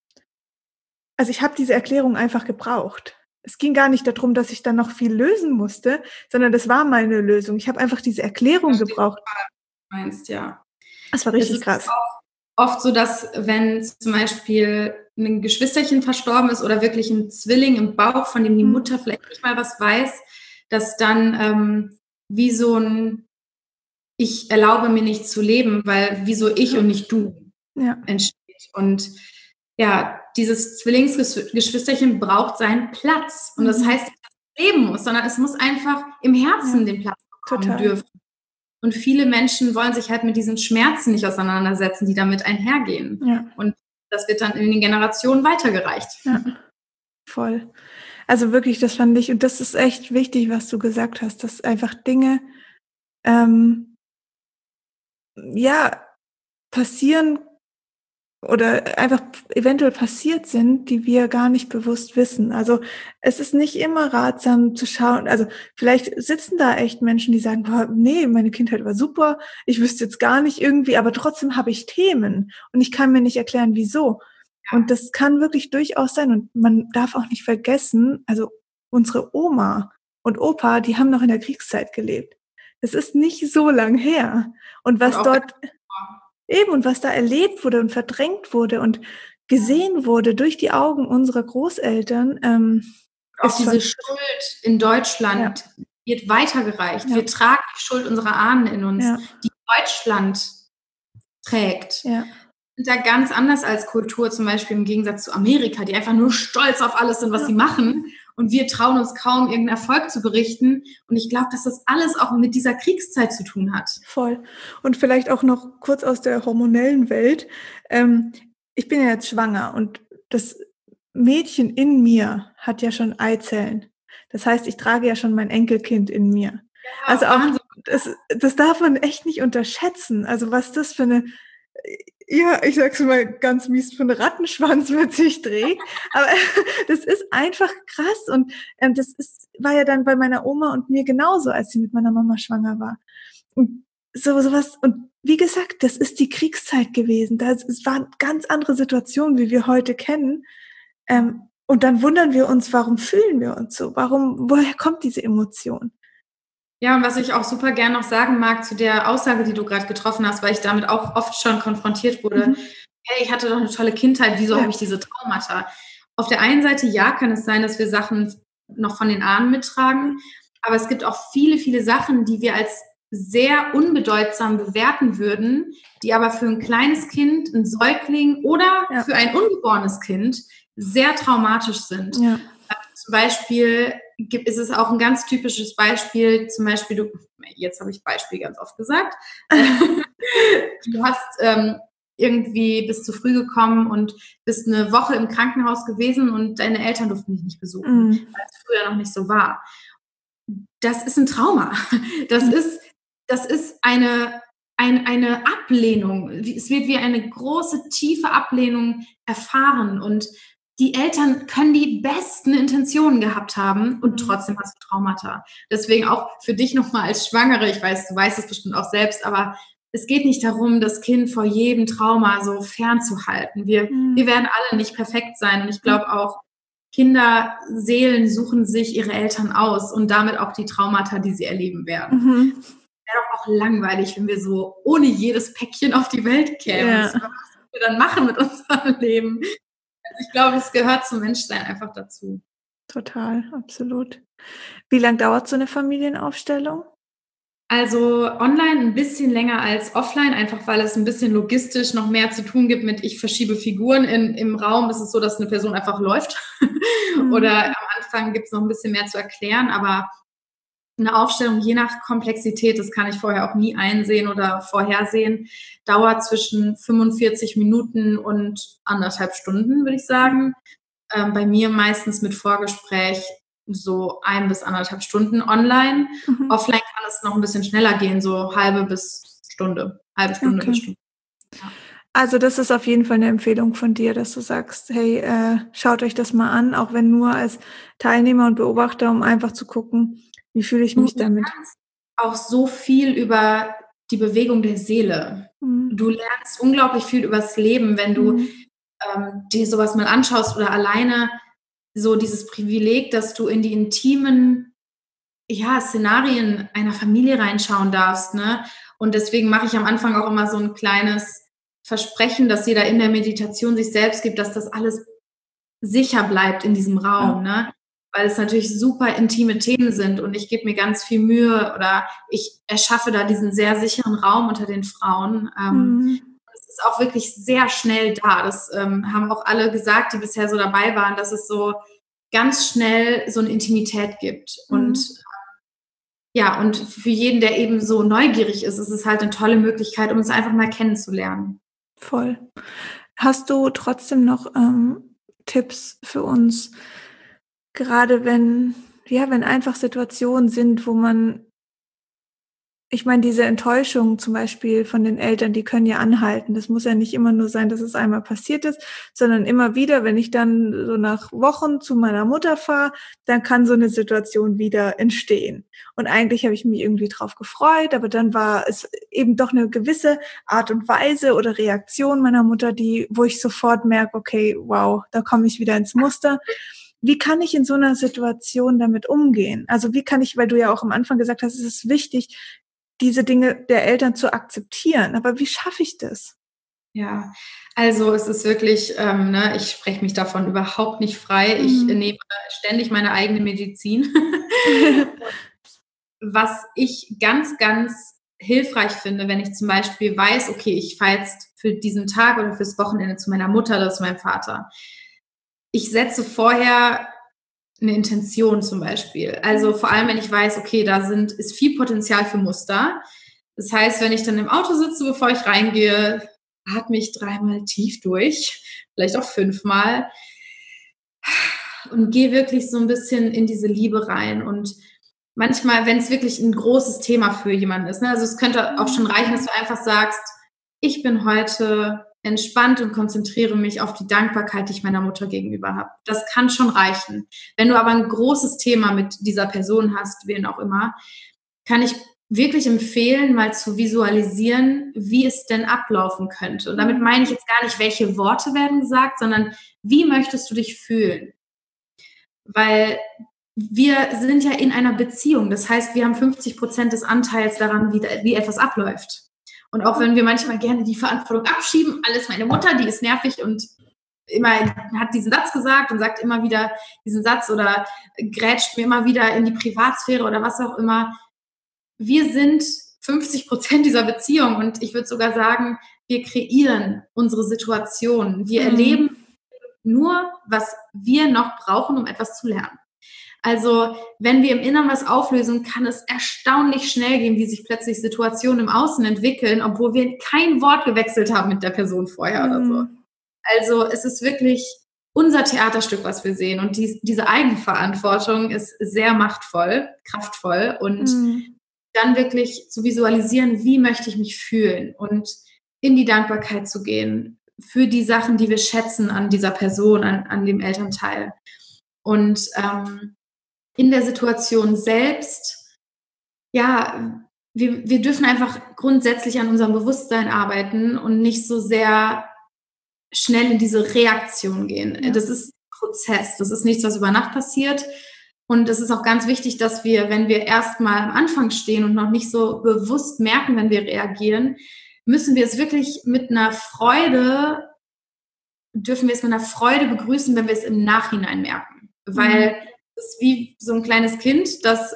also ich habe diese Erklärung einfach gebraucht. Es ging gar nicht darum, dass ich dann noch viel lösen musste, sondern das war meine Lösung. Ich habe einfach diese Erklärung gebraucht. Du meinst, ja. Das war richtig krass. Oft so, dass wenn zum Beispiel ein Geschwisterchen verstorben ist oder wirklich ein Zwilling im Bauch, von dem die Mutter vielleicht nicht mal was weiß, dass dann wie so ein ich erlaube mir nicht zu leben, weil wieso ich und nicht du entsteht. Und ja, dieses Zwillingsgeschwisterchen braucht seinen Platz. Und das heißt nicht, dass es leben muss, sondern es muss einfach im Herzen den Platz bekommen dürfen. Und viele Menschen wollen sich halt mit diesen Schmerzen nicht auseinandersetzen, die damit einhergehen. Ja. Und das wird dann in den Generationen weitergereicht. Ja, voll. Also wirklich, das fand ich, und das ist echt wichtig, was du gesagt hast, dass einfach Dinge passieren oder einfach eventuell passiert sind, die wir gar nicht bewusst wissen. Also es ist nicht immer ratsam zu schauen, also vielleicht sitzen da echt Menschen, die sagen, boah, nee, meine Kindheit war super, ich wüsste jetzt gar nicht irgendwie, aber trotzdem habe ich Themen und ich kann mir nicht erklären, wieso. Und das kann wirklich durchaus sein und man darf auch nicht vergessen, also unsere Oma und Opa, die haben noch in der Kriegszeit gelebt. Das ist nicht so lang her. Und was dort eben und was da erlebt wurde und verdrängt wurde und gesehen wurde durch die Augen unserer Großeltern. Auch diese Schuld in Deutschland wird weitergereicht. Wir tragen die Schuld unserer Ahnen in uns, die Deutschland trägt. Ja. Sind da ganz anders als Kultur, zum Beispiel im Gegensatz zu Amerika, die einfach nur stolz auf alles sind, was sie machen. Und wir trauen uns kaum, irgendeinen Erfolg zu berichten. Und ich glaube, dass das alles auch mit dieser Kriegszeit zu tun hat. Voll. Und vielleicht auch noch kurz aus der hormonellen Welt. Ich bin ja jetzt schwanger und das Mädchen in mir hat ja schon Eizellen. Das heißt, ich trage ja schon mein Enkelkind in mir. Also Ja, auch, Wahnsinn. das darf man echt nicht unterschätzen. Also was das für eine, ja, ich sag's mal ganz mies, für eine Rattenschwanz mit sich dreht. Aber das ist einfach krass. Und war ja dann bei meiner Oma und mir genauso, als sie mit meiner Mama schwanger war. Und sowas. Und wie gesagt, das ist die Kriegszeit gewesen. Es waren ganz andere Situationen, wie wir heute kennen. Und dann wundern wir uns, warum fühlen wir uns so? Woher kommt diese Emotion? Ja, und was ich auch super gern noch sagen mag zu der Aussage, die du gerade getroffen hast, weil ich damit auch oft schon konfrontiert wurde. Hey, ich hatte doch eine tolle Kindheit, wieso habe ich diese Traumata? Auf der einen Seite, ja, kann es sein, dass wir Sachen noch von den Ahnen mittragen, aber es gibt auch viele, viele Sachen, die wir als sehr unbedeutsam bewerten würden, die aber für ein kleines Kind, ein Säugling oder für ein ungeborenes Kind sehr traumatisch sind. Ja. Zum Beispiel ist es auch ein ganz typisches Beispiel, zum Beispiel, jetzt habe ich Beispiel ganz oft gesagt, du hast irgendwie bist zu früh gekommen und bist eine Woche im Krankenhaus gewesen und deine Eltern durften dich nicht besuchen, weil es früher noch nicht so war. Das ist ein Trauma. Das ist eine Ablehnung. Es wird wie eine große, tiefe Ablehnung erfahren und die Eltern können die besten Intentionen gehabt haben und trotzdem hast du Traumata. Deswegen auch für dich nochmal als Schwangere, ich weiß, du weißt es bestimmt auch selbst, aber es geht nicht darum, das Kind vor jedem Trauma so fernzuhalten. Wir werden alle nicht perfekt sein und ich glaube auch, Kinderseelen suchen sich ihre Eltern aus und damit auch die Traumata, die sie erleben werden. Wäre doch auch langweilig, wenn wir so ohne jedes Päckchen auf die Welt kämen. Was wir dann machen mit unserem Leben. Also ich glaube, es gehört zum Menschsein einfach dazu. Total, absolut. Wie lang dauert so eine Familienaufstellung? Also online ein bisschen länger als offline, einfach weil es ein bisschen logistisch noch mehr zu tun gibt mit, ich verschiebe Figuren im Raum. Ist es so, dass eine Person einfach läuft. Oder am Anfang gibt es noch ein bisschen mehr zu erklären, aber eine Aufstellung, je nach Komplexität, das kann ich vorher auch nie einsehen oder vorhersehen, dauert zwischen 45 Minuten und 1,5 Stunden, würde ich sagen. Bei mir meistens mit Vorgespräch so 1 bis 1,5 Stunden online. Offline kann es noch ein bisschen schneller gehen, so halbe Stunde bis Stunde. Ja. Also das ist auf jeden Fall eine Empfehlung von dir, dass du sagst, hey, schaut euch das mal an, auch wenn nur als Teilnehmer und Beobachter, um einfach zu gucken, wie fühle ich mich damit. Du lernst auch so viel über die Bewegung der Seele. Du lernst unglaublich viel übers Leben, wenn du dir sowas mal anschaust oder alleine so dieses Privileg, dass du in die intimen Szenarien einer Familie reinschauen darfst, ne? Und deswegen mache ich am Anfang auch immer so ein kleines Versprechen, dass jeder in der Meditation sich selbst gibt, dass das alles sicher bleibt in diesem Raum, ne? Weil es natürlich super intime Themen sind und ich gebe mir ganz viel Mühe oder ich erschaffe da diesen sehr sicheren Raum unter den Frauen. Es ist auch wirklich sehr schnell da. Das haben auch alle gesagt, die bisher so dabei waren, dass es so ganz schnell so eine Intimität gibt. Und ja, und für jeden, der eben so neugierig ist es halt eine tolle Möglichkeit, um es einfach mal kennenzulernen. Voll. Hast du trotzdem noch Tipps für uns, gerade wenn einfach Situationen sind, wo man, ich meine, diese Enttäuschung zum Beispiel von den Eltern, die können ja anhalten. Das muss ja nicht immer nur sein, dass es einmal passiert ist, sondern immer wieder, wenn ich dann so nach Wochen zu meiner Mutter fahre, dann kann so eine Situation wieder entstehen. Und eigentlich habe ich mich irgendwie drauf gefreut, aber dann war es eben doch eine gewisse Art und Weise oder Reaktion meiner Mutter, wo ich sofort merke, okay, wow, da komme ich wieder ins Muster. Wie kann ich in so einer Situation damit umgehen? Also wie kann ich, weil du ja auch am Anfang gesagt hast, es ist wichtig, diese Dinge der Eltern zu akzeptieren. Aber wie schaffe ich das? Ja, also es ist wirklich, ich spreche mich davon überhaupt nicht frei. Ich nehme ständig meine eigene Medizin. Was ich ganz, ganz hilfreich finde, wenn ich zum Beispiel weiß, okay, ich fahre jetzt für diesen Tag oder fürs Wochenende zu meiner Mutter oder zu meinem Vater. Ich setze vorher eine Intention zum Beispiel. Also vor allem, wenn ich weiß, okay, ist viel Potenzial für Muster. Das heißt, wenn ich dann im Auto sitze, bevor ich reingehe, atme ich 3-mal tief durch, vielleicht auch 5-mal und gehe wirklich so ein bisschen in diese Liebe rein und manchmal, wenn es wirklich ein großes Thema für jemanden ist, ne? Also es könnte auch schon reichen, dass du einfach sagst, ich bin heute entspannt und konzentriere mich auf die Dankbarkeit, die ich meiner Mutter gegenüber habe. Das kann schon reichen. Wenn du aber ein großes Thema mit dieser Person hast, wen auch immer, kann ich wirklich empfehlen, mal zu visualisieren, wie es denn ablaufen könnte. Und damit meine ich jetzt gar nicht, welche Worte werden gesagt, sondern wie möchtest du dich fühlen? Weil wir sind ja in einer Beziehung. Das heißt, wir haben 50% des Anteils daran, wie etwas abläuft. Und auch wenn wir manchmal gerne die Verantwortung abschieben, alles meine Mutter, die ist nervig und immer hat diesen Satz gesagt und sagt immer wieder diesen Satz oder grätscht mir immer wieder in die Privatsphäre oder was auch immer. Wir sind 50% dieser Beziehung und ich würde sogar sagen, wir kreieren unsere Situation. Wir erleben nur, was wir noch brauchen, um etwas zu lernen. Also, wenn wir im Inneren was auflösen, kann es erstaunlich schnell gehen, wie sich plötzlich Situationen im Außen entwickeln, obwohl wir kein Wort gewechselt haben mit der Person vorher oder so. Also, es ist wirklich unser Theaterstück, was wir sehen. Und diese Eigenverantwortung ist sehr machtvoll, kraftvoll. Und dann wirklich zu visualisieren, wie möchte ich mich fühlen und in die Dankbarkeit zu gehen für die Sachen, die wir schätzen an dieser Person, an dem Elternteil. Und in der Situation selbst, ja, wir dürfen einfach grundsätzlich an unserem Bewusstsein arbeiten und nicht so sehr schnell in diese Reaktion gehen. Ja. Das ist ein Prozess, das ist nichts, was über Nacht passiert. Und es ist auch ganz wichtig, dass wir, wenn wir erstmal am Anfang stehen und noch nicht so bewusst merken, wenn wir reagieren, müssen wir es wirklich mit einer Freude, dürfen wir es mit einer Freude begrüßen, wenn wir es im Nachhinein merken. Weil es ist wie so ein kleines Kind, das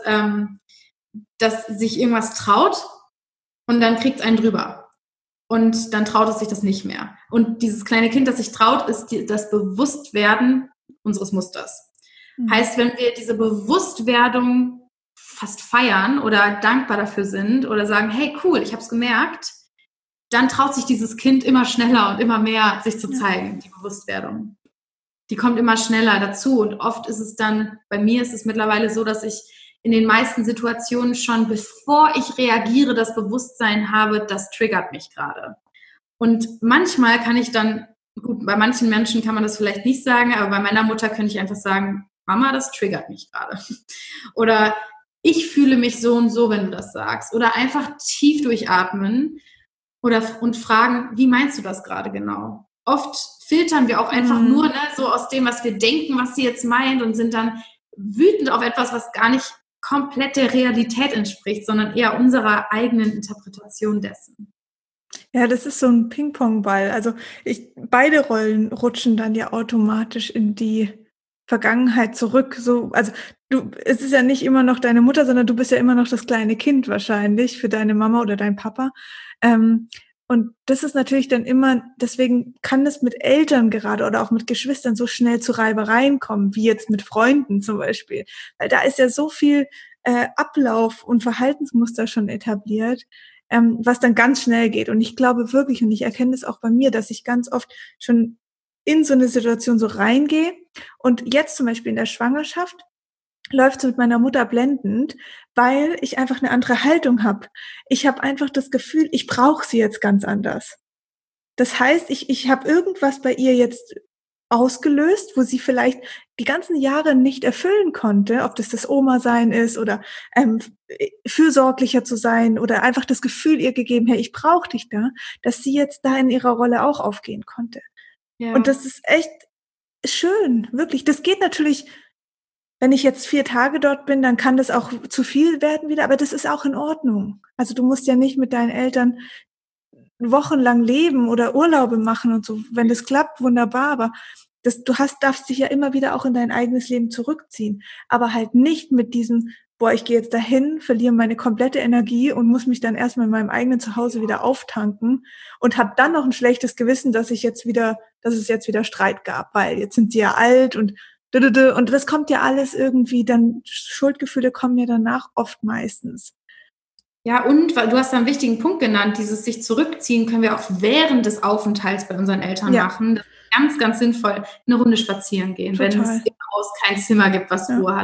sich irgendwas traut und dann kriegt es einen drüber. Und dann traut es sich das nicht mehr. Und dieses kleine Kind, das sich traut, ist das Bewusstwerden unseres Musters. Heißt, wenn wir diese Bewusstwerdung fast feiern oder dankbar dafür sind oder sagen, hey, cool, ich habe es gemerkt, dann traut sich dieses Kind immer schneller und immer mehr sich zu zeigen, die Bewusstwerdung. Die kommt immer schneller dazu und oft ist es dann, bei mir ist es mittlerweile so, dass ich in den meisten Situationen schon, bevor ich reagiere, das Bewusstsein habe, das triggert mich gerade. Und manchmal kann ich dann, gut, bei manchen Menschen kann man das vielleicht nicht sagen, aber bei meiner Mutter könnte ich einfach sagen, Mama, das triggert mich gerade. Oder ich fühle mich so und so, wenn du das sagst. Oder einfach tief durchatmen und fragen, wie meinst du das gerade genau? Oft filtern wir auch einfach nur so aus dem, was wir denken, was sie jetzt meint und sind dann wütend auf etwas, was gar nicht komplett der Realität entspricht, sondern eher unserer eigenen Interpretation dessen. Ja, das ist so ein Ping-Pong-Ball. Also beide Rollen rutschen dann ja automatisch in die Vergangenheit zurück. So, also es ist ja nicht immer noch deine Mutter, sondern du bist ja immer noch das kleine Kind wahrscheinlich für deine Mama oder dein Papa. Und das ist natürlich dann immer, deswegen kann es mit Eltern gerade oder auch mit Geschwistern so schnell zu Reibereien kommen, wie jetzt mit Freunden zum Beispiel. Weil da ist ja so viel Ablauf und Verhaltensmuster schon etabliert, was dann ganz schnell geht. Und ich glaube wirklich, und ich erkenne es auch bei mir, dass ich ganz oft schon in so eine Situation so reingehe. Und jetzt zum Beispiel in der Schwangerschaft läuft es mit meiner Mutter blendend, weil ich einfach eine andere Haltung habe. Ich habe einfach das Gefühl, ich brauche sie jetzt ganz anders. Das heißt, ich habe irgendwas bei ihr jetzt ausgelöst, wo sie vielleicht die ganzen Jahre nicht erfüllen konnte, ob das Oma-Sein ist oder fürsorglicher zu sein oder einfach das Gefühl ihr gegeben, hey, ich brauche dich da, dass sie jetzt da in ihrer Rolle auch aufgehen konnte. Ja. Und das ist echt schön, wirklich. Das geht natürlich, wenn ich jetzt 4 Tage dort bin, dann kann das auch zu viel werden wieder, aber das ist auch in Ordnung. Also du musst ja nicht mit deinen Eltern wochenlang leben oder Urlaube machen und so. Wenn das klappt, wunderbar, aber darfst dich ja immer wieder auch in dein eigenes Leben zurückziehen. Aber halt nicht mit diesem, ich gehe jetzt dahin, verliere meine komplette Energie und muss mich dann erstmal in meinem eigenen Zuhause wieder auftanken und habe dann noch ein schlechtes Gewissen, dass es jetzt wieder Streit gab, weil jetzt sind sie ja alt und das kommt ja alles irgendwie, dann Schuldgefühle kommen ja danach oft meistens. Ja, und du hast da einen wichtigen Punkt genannt, dieses sich zurückziehen können wir auch während des Aufenthalts bei unseren Eltern machen. Das ist ganz, ganz sinnvoll, eine Runde spazieren gehen, wenn es im Haus kein Zimmer gibt, was Ruhe hat.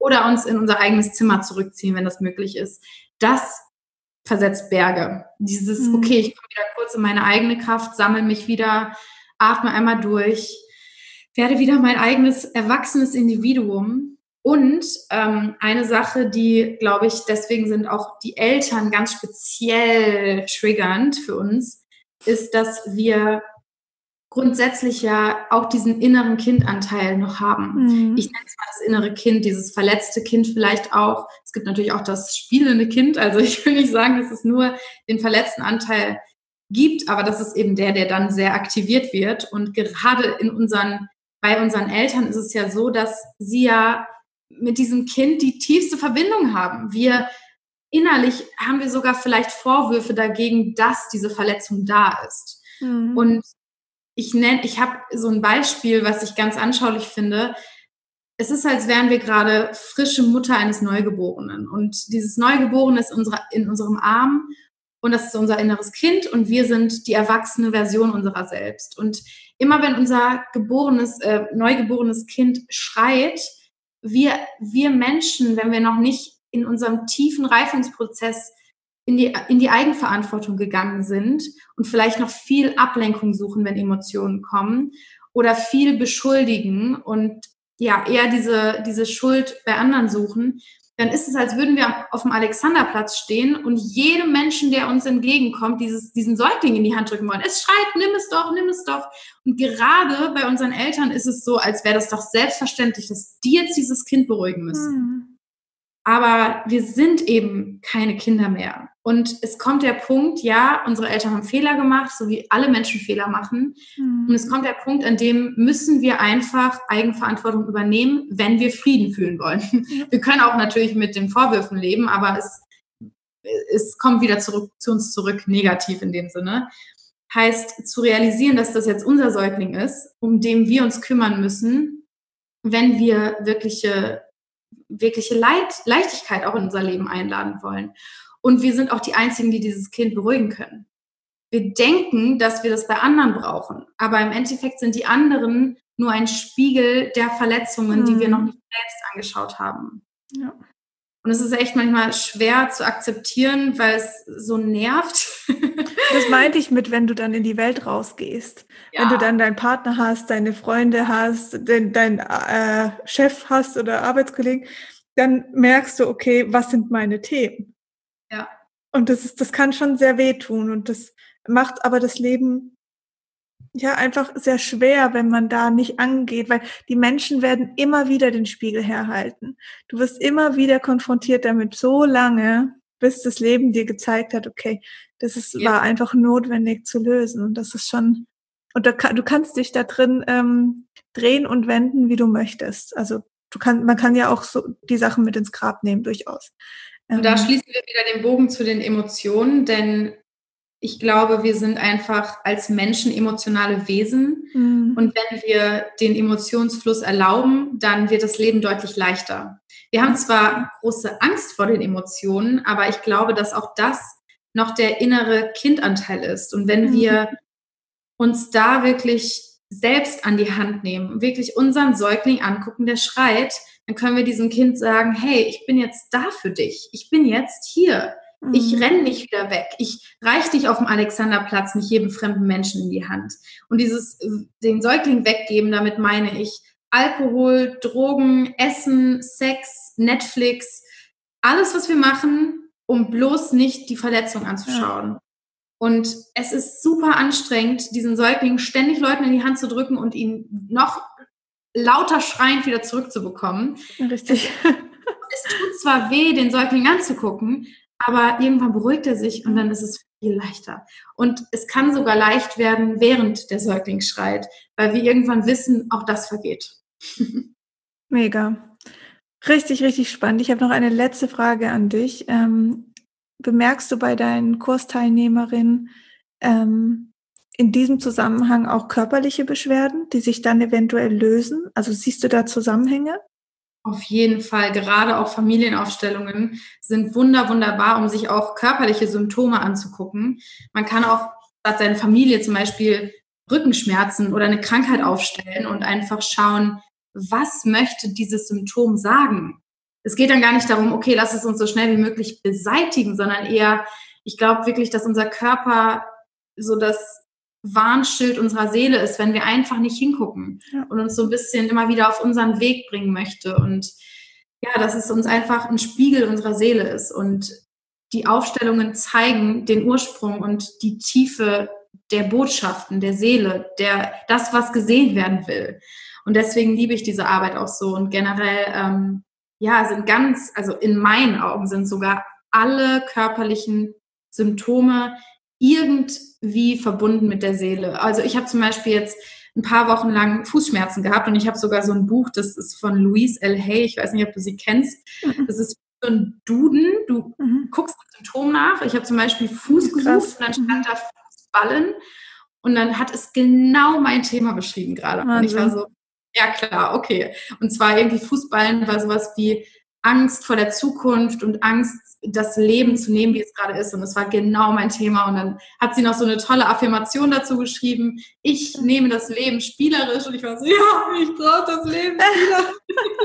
oder uns in unser eigenes Zimmer zurückziehen, wenn das möglich ist. Das versetzt Berge. Dieses, okay, ich komme wieder kurz in meine eigene Kraft, sammle mich wieder, atme einmal durch, werde wieder mein eigenes erwachsenes Individuum. Und eine Sache, die, glaube ich, deswegen sind auch die Eltern ganz speziell triggernd für uns, ist, dass wir grundsätzlich ja auch diesen inneren Kindanteil noch haben. Ich nenne es mal das innere Kind, dieses verletzte Kind vielleicht auch. Es gibt natürlich auch das spielende Kind. Also ich will nicht sagen, dass es nur den verletzten Anteil gibt, aber das ist eben der dann sehr aktiviert wird. Und gerade bei unseren Eltern ist es ja so, dass sie ja mit diesem Kind die tiefste Verbindung haben. Innerlich haben wir sogar vielleicht Vorwürfe dagegen, dass diese Verletzung da ist. Und ich habe so ein Beispiel, was ich ganz anschaulich finde. Es ist, als wären wir gerade frische Mutter eines Neugeborenen. Und dieses Neugeborene ist in unserem Arm und das ist unser inneres Kind und wir sind die erwachsene Version unserer selbst. Und immer wenn unser neugeborenes Kind schreit, wir Menschen, wenn wir noch nicht in unserem tiefen Reifungsprozess in die Eigenverantwortung gegangen sind und vielleicht noch viel Ablenkung suchen, wenn Emotionen kommen oder viel beschuldigen und ja eher diese Schuld bei anderen suchen, dann ist es, als würden wir auf dem Alexanderplatz stehen und jedem Menschen, der uns entgegenkommt, diesen Säugling in die Hand drücken wollen. Es schreit, nimm es doch, nimm es doch. Und gerade bei unseren Eltern ist es so, als wäre das doch selbstverständlich, dass die jetzt dieses Kind beruhigen müssen. Aber wir sind eben keine Kinder mehr. Und es kommt der Punkt, ja, unsere Eltern haben Fehler gemacht, so wie alle Menschen Fehler machen. Und es kommt der Punkt, an dem müssen wir einfach Eigenverantwortung übernehmen, wenn wir Frieden fühlen wollen. Wir können auch natürlich mit den Vorwürfen leben, aber es kommt wieder zu uns zurück, negativ in dem Sinne. Heißt, zu realisieren, dass das jetzt unser Säugling ist, um den wir uns kümmern müssen, wenn wir wirkliche Leichtigkeit auch in unser Leben einladen wollen. Und wir sind auch die Einzigen, die dieses Kind beruhigen können. Wir denken, dass wir das bei anderen brauchen, aber im Endeffekt sind die anderen nur ein Spiegel der Verletzungen, die wir noch nicht selbst angeschaut haben. Ja. Und es ist echt manchmal schwer zu akzeptieren, weil es so nervt. Das meinte ich mit, wenn du dann in die Welt rausgehst. Ja. Wenn du dann deinen Partner hast, deine Freunde hast, deinen Chef hast oder Arbeitskollegen, dann merkst du, okay, was sind meine Themen? Ja. Und das kann schon sehr wehtun und das macht aber das Leben ja einfach sehr schwer, wenn man da nicht angeht, weil die Menschen werden immer wieder den Spiegel herhalten. Du wirst immer wieder konfrontiert damit, so lange, bis das Leben dir gezeigt hat, okay, war einfach notwendig zu lösen. Und das ist schon, und du kannst dich da drin drehen und wenden, wie du möchtest. Also man kann ja auch so die Sachen mit ins Grab nehmen, durchaus. Und da schließen wir wieder den Bogen zu den Emotionen, denn ich glaube, wir sind einfach als Menschen emotionale Wesen. Und wenn wir den Emotionsfluss erlauben, dann wird das Leben deutlich leichter. Wir haben zwar große Angst vor den Emotionen, aber ich glaube, dass auch das noch der innere Kindanteil ist. Und wenn wir uns da wirklich selbst an die Hand nehmen, wirklich unseren Säugling angucken, der schreit, dann können wir diesem Kind sagen, hey, ich bin jetzt da für dich. Ich bin jetzt hier. Ich renne nicht wieder weg. Ich reiche dich auf dem Alexanderplatz nicht jedem fremden Menschen in die Hand. Und den Säugling weggeben, damit meine ich Alkohol, Drogen, Essen, Sex, Netflix, alles, was wir machen, um bloß nicht die Verletzung anzuschauen. Ja. Und es ist super anstrengend, diesen Säugling ständig Leuten in die Hand zu drücken und ihn noch lauter schreiend wieder zurückzubekommen. Richtig. Es tut zwar weh, den Säugling anzugucken, aber irgendwann beruhigt er sich und dann ist es viel leichter. Und es kann sogar leicht werden, während der Säugling schreit, weil wir irgendwann wissen, auch das vergeht. Mega. Richtig, richtig spannend. Ich habe noch eine letzte Frage an dich. Bemerkst du bei deinen Kursteilnehmerinnen in diesem Zusammenhang auch körperliche Beschwerden, die sich dann eventuell lösen? Also siehst du da Zusammenhänge? Auf jeden Fall. Gerade auch Familienaufstellungen sind wunderbar, um sich auch körperliche Symptome anzugucken. Man kann auch statt seiner Familie zum Beispiel Rückenschmerzen oder eine Krankheit aufstellen und einfach schauen, was möchte dieses Symptom sagen? es geht dann gar nicht darum, okay, lass es uns so schnell wie möglich beseitigen, sondern eher, ich glaube wirklich, dass unser Körper so das Warnschild unserer Seele ist, wenn wir einfach nicht hingucken und uns so ein bisschen immer wieder auf unseren Weg bringen möchte. Und ja, dass es uns einfach ein Spiegel unserer Seele ist. Und die Aufstellungen zeigen den Ursprung und die Tiefe der Botschaften, der Seele, das, was gesehen werden will. Und deswegen liebe ich diese Arbeit auch so. Und generell, also in meinen Augen sind sogar alle körperlichen Symptome irgendwie verbunden mit der Seele. Also ich habe zum Beispiel jetzt ein paar Wochen lang Fußschmerzen gehabt und ich habe sogar so ein Buch, das ist von Louise L. Hay, ich weiß nicht, ob du sie kennst. Das ist so ein Duden, du guckst das Symptom nach. Ich habe zum Beispiel Fuß gesucht und dann stand da Fußballen und dann hat es genau mein Thema beschrieben gerade. Und ich war so, ja klar, okay. Und zwar irgendwie Fußballen war sowas wie Angst vor der Zukunft und Angst, das Leben zu nehmen, wie es gerade ist. Und das war genau mein Thema. Und dann hat sie noch so eine tolle Affirmation dazu geschrieben. Ich nehme das Leben spielerisch. Und ich war so, ja, ich brauche das Leben spielerisch.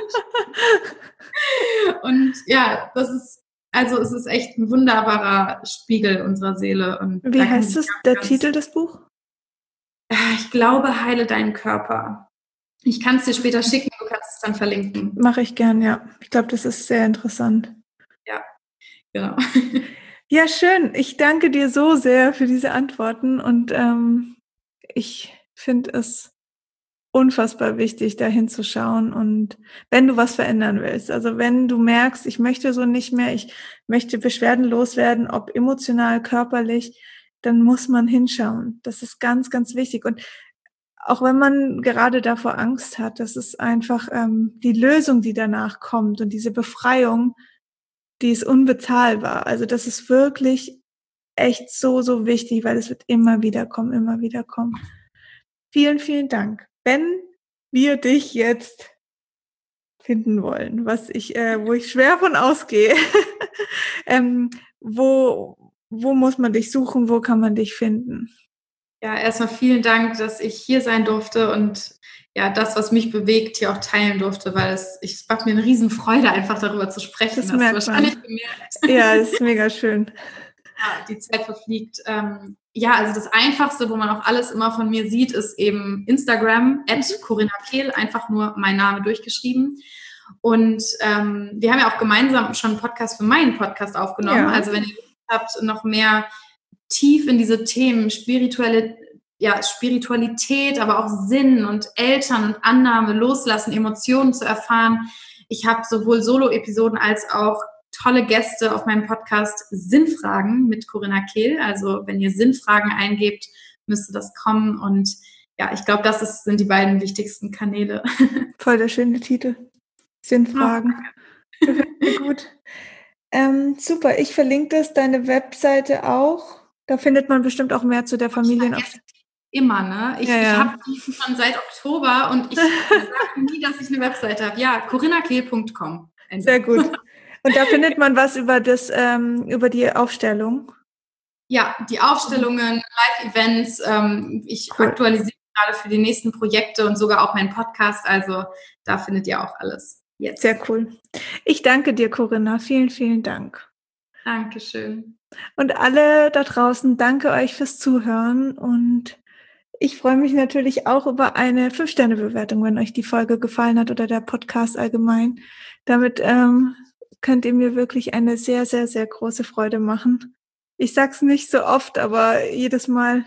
Und ja, es ist echt ein wunderbarer Spiegel unserer Seele. Und wie heißt es, der Titel des Buchs? Ich glaube, heile deinen Körper. Ich kann es dir später schicken, du kannst es dann verlinken. Mache ich gern, ja. Ich glaube, das ist sehr interessant. Ja, genau. Ja, schön. Ich danke dir so sehr für diese Antworten und ich finde es unfassbar wichtig, da hinzuschauen und wenn du was verändern willst, also wenn du merkst, ich möchte so nicht mehr, ich möchte Beschwerden loswerden, ob emotional, körperlich, dann muss man hinschauen. Das ist ganz, ganz wichtig und auch wenn man gerade davor Angst hat, das ist einfach die Lösung, die danach kommt und diese Befreiung, die ist unbezahlbar. Also das ist wirklich echt so, so wichtig, weil es wird immer wieder kommen, immer wieder kommen. Vielen, vielen Dank. Wenn wir dich jetzt finden wollen, wo ich schwer von ausgehe, wo muss man dich suchen, wo kann man dich finden? Ja, erstmal vielen Dank, dass ich hier sein durfte und ja, das, was mich bewegt, hier auch teilen durfte, weil es macht mir eine Riesenfreude, einfach darüber zu sprechen. Das merkt hast du wahrscheinlich gemerkt. Ja, das ist mega schön. Ja, die Zeit verfliegt. Also das Einfachste, wo man auch alles immer von mir sieht, ist eben Instagram, @CorinnaKehl, einfach nur mein Name durchgeschrieben. Und wir haben ja auch gemeinsam schon einen Podcast für meinen Podcast aufgenommen. Ja. Also wenn ihr Lust habt, noch mehr tief in diese Themen, Spiritualität, aber auch Sinn und Eltern und Annahme, Loslassen, Emotionen zu erfahren. Ich habe sowohl Solo-Episoden als auch tolle Gäste auf meinem Podcast Sinnfragen mit Corinna Kehl. Also wenn ihr Sinnfragen eingebt, müsste das kommen. Und ja, ich glaube, sind die beiden wichtigsten Kanäle. Voll der schöne Titel. Sinnfragen. Oh, gefällt mir gut. Super, ich verlinke deine Webseite auch. Da findet man bestimmt auch mehr zu der Familienaufstellung. Immer, ne? Ich habe die schon seit Oktober und ich sage nie, dass ich eine Webseite habe. Ja, corinnakehl.com. Sehr gut. Und da findet man was über die Aufstellung? Ja, die Aufstellungen, Live-Events. Ich aktualisiere gerade für die nächsten Projekte und sogar auch meinen Podcast. Also da findet ihr auch alles jetzt. Sehr cool. Ich danke dir, Corinna. Vielen, vielen Dank. Dankeschön. Und alle da draußen, danke euch fürs Zuhören und ich freue mich natürlich auch über eine 5-Sterne-Bewertung, wenn euch die Folge gefallen hat oder der Podcast allgemein. Damit könnt ihr mir wirklich eine sehr, sehr, sehr große Freude machen. Ich sag's nicht so oft, aber jedes Mal,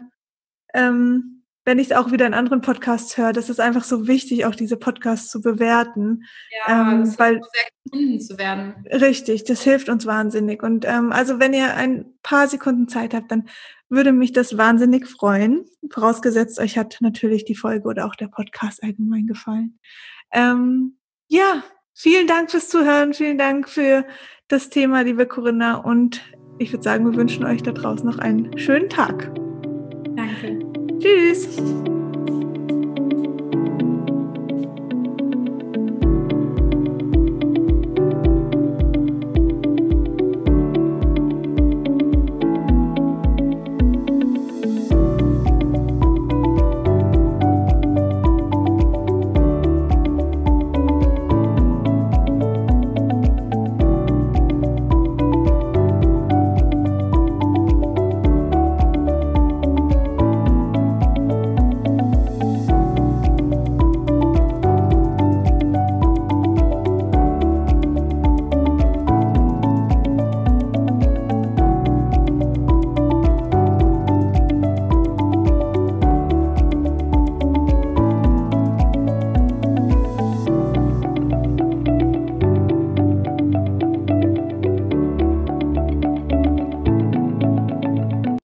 wenn ich auch wieder in anderen Podcasts höre, das ist einfach so wichtig, auch diese Podcasts zu bewerten. Ja, das weil sehr gefunden zu werden. Richtig, das hilft uns wahnsinnig. Und also wenn ihr ein paar Sekunden Zeit habt, dann würde mich das wahnsinnig freuen. Vorausgesetzt, euch hat natürlich die Folge oder auch der Podcast allgemein gefallen. Ja, vielen Dank fürs Zuhören, vielen Dank für das Thema, liebe Corinna. Und ich würde sagen, wir wünschen euch da draußen noch einen schönen Tag. Danke. Tschüss.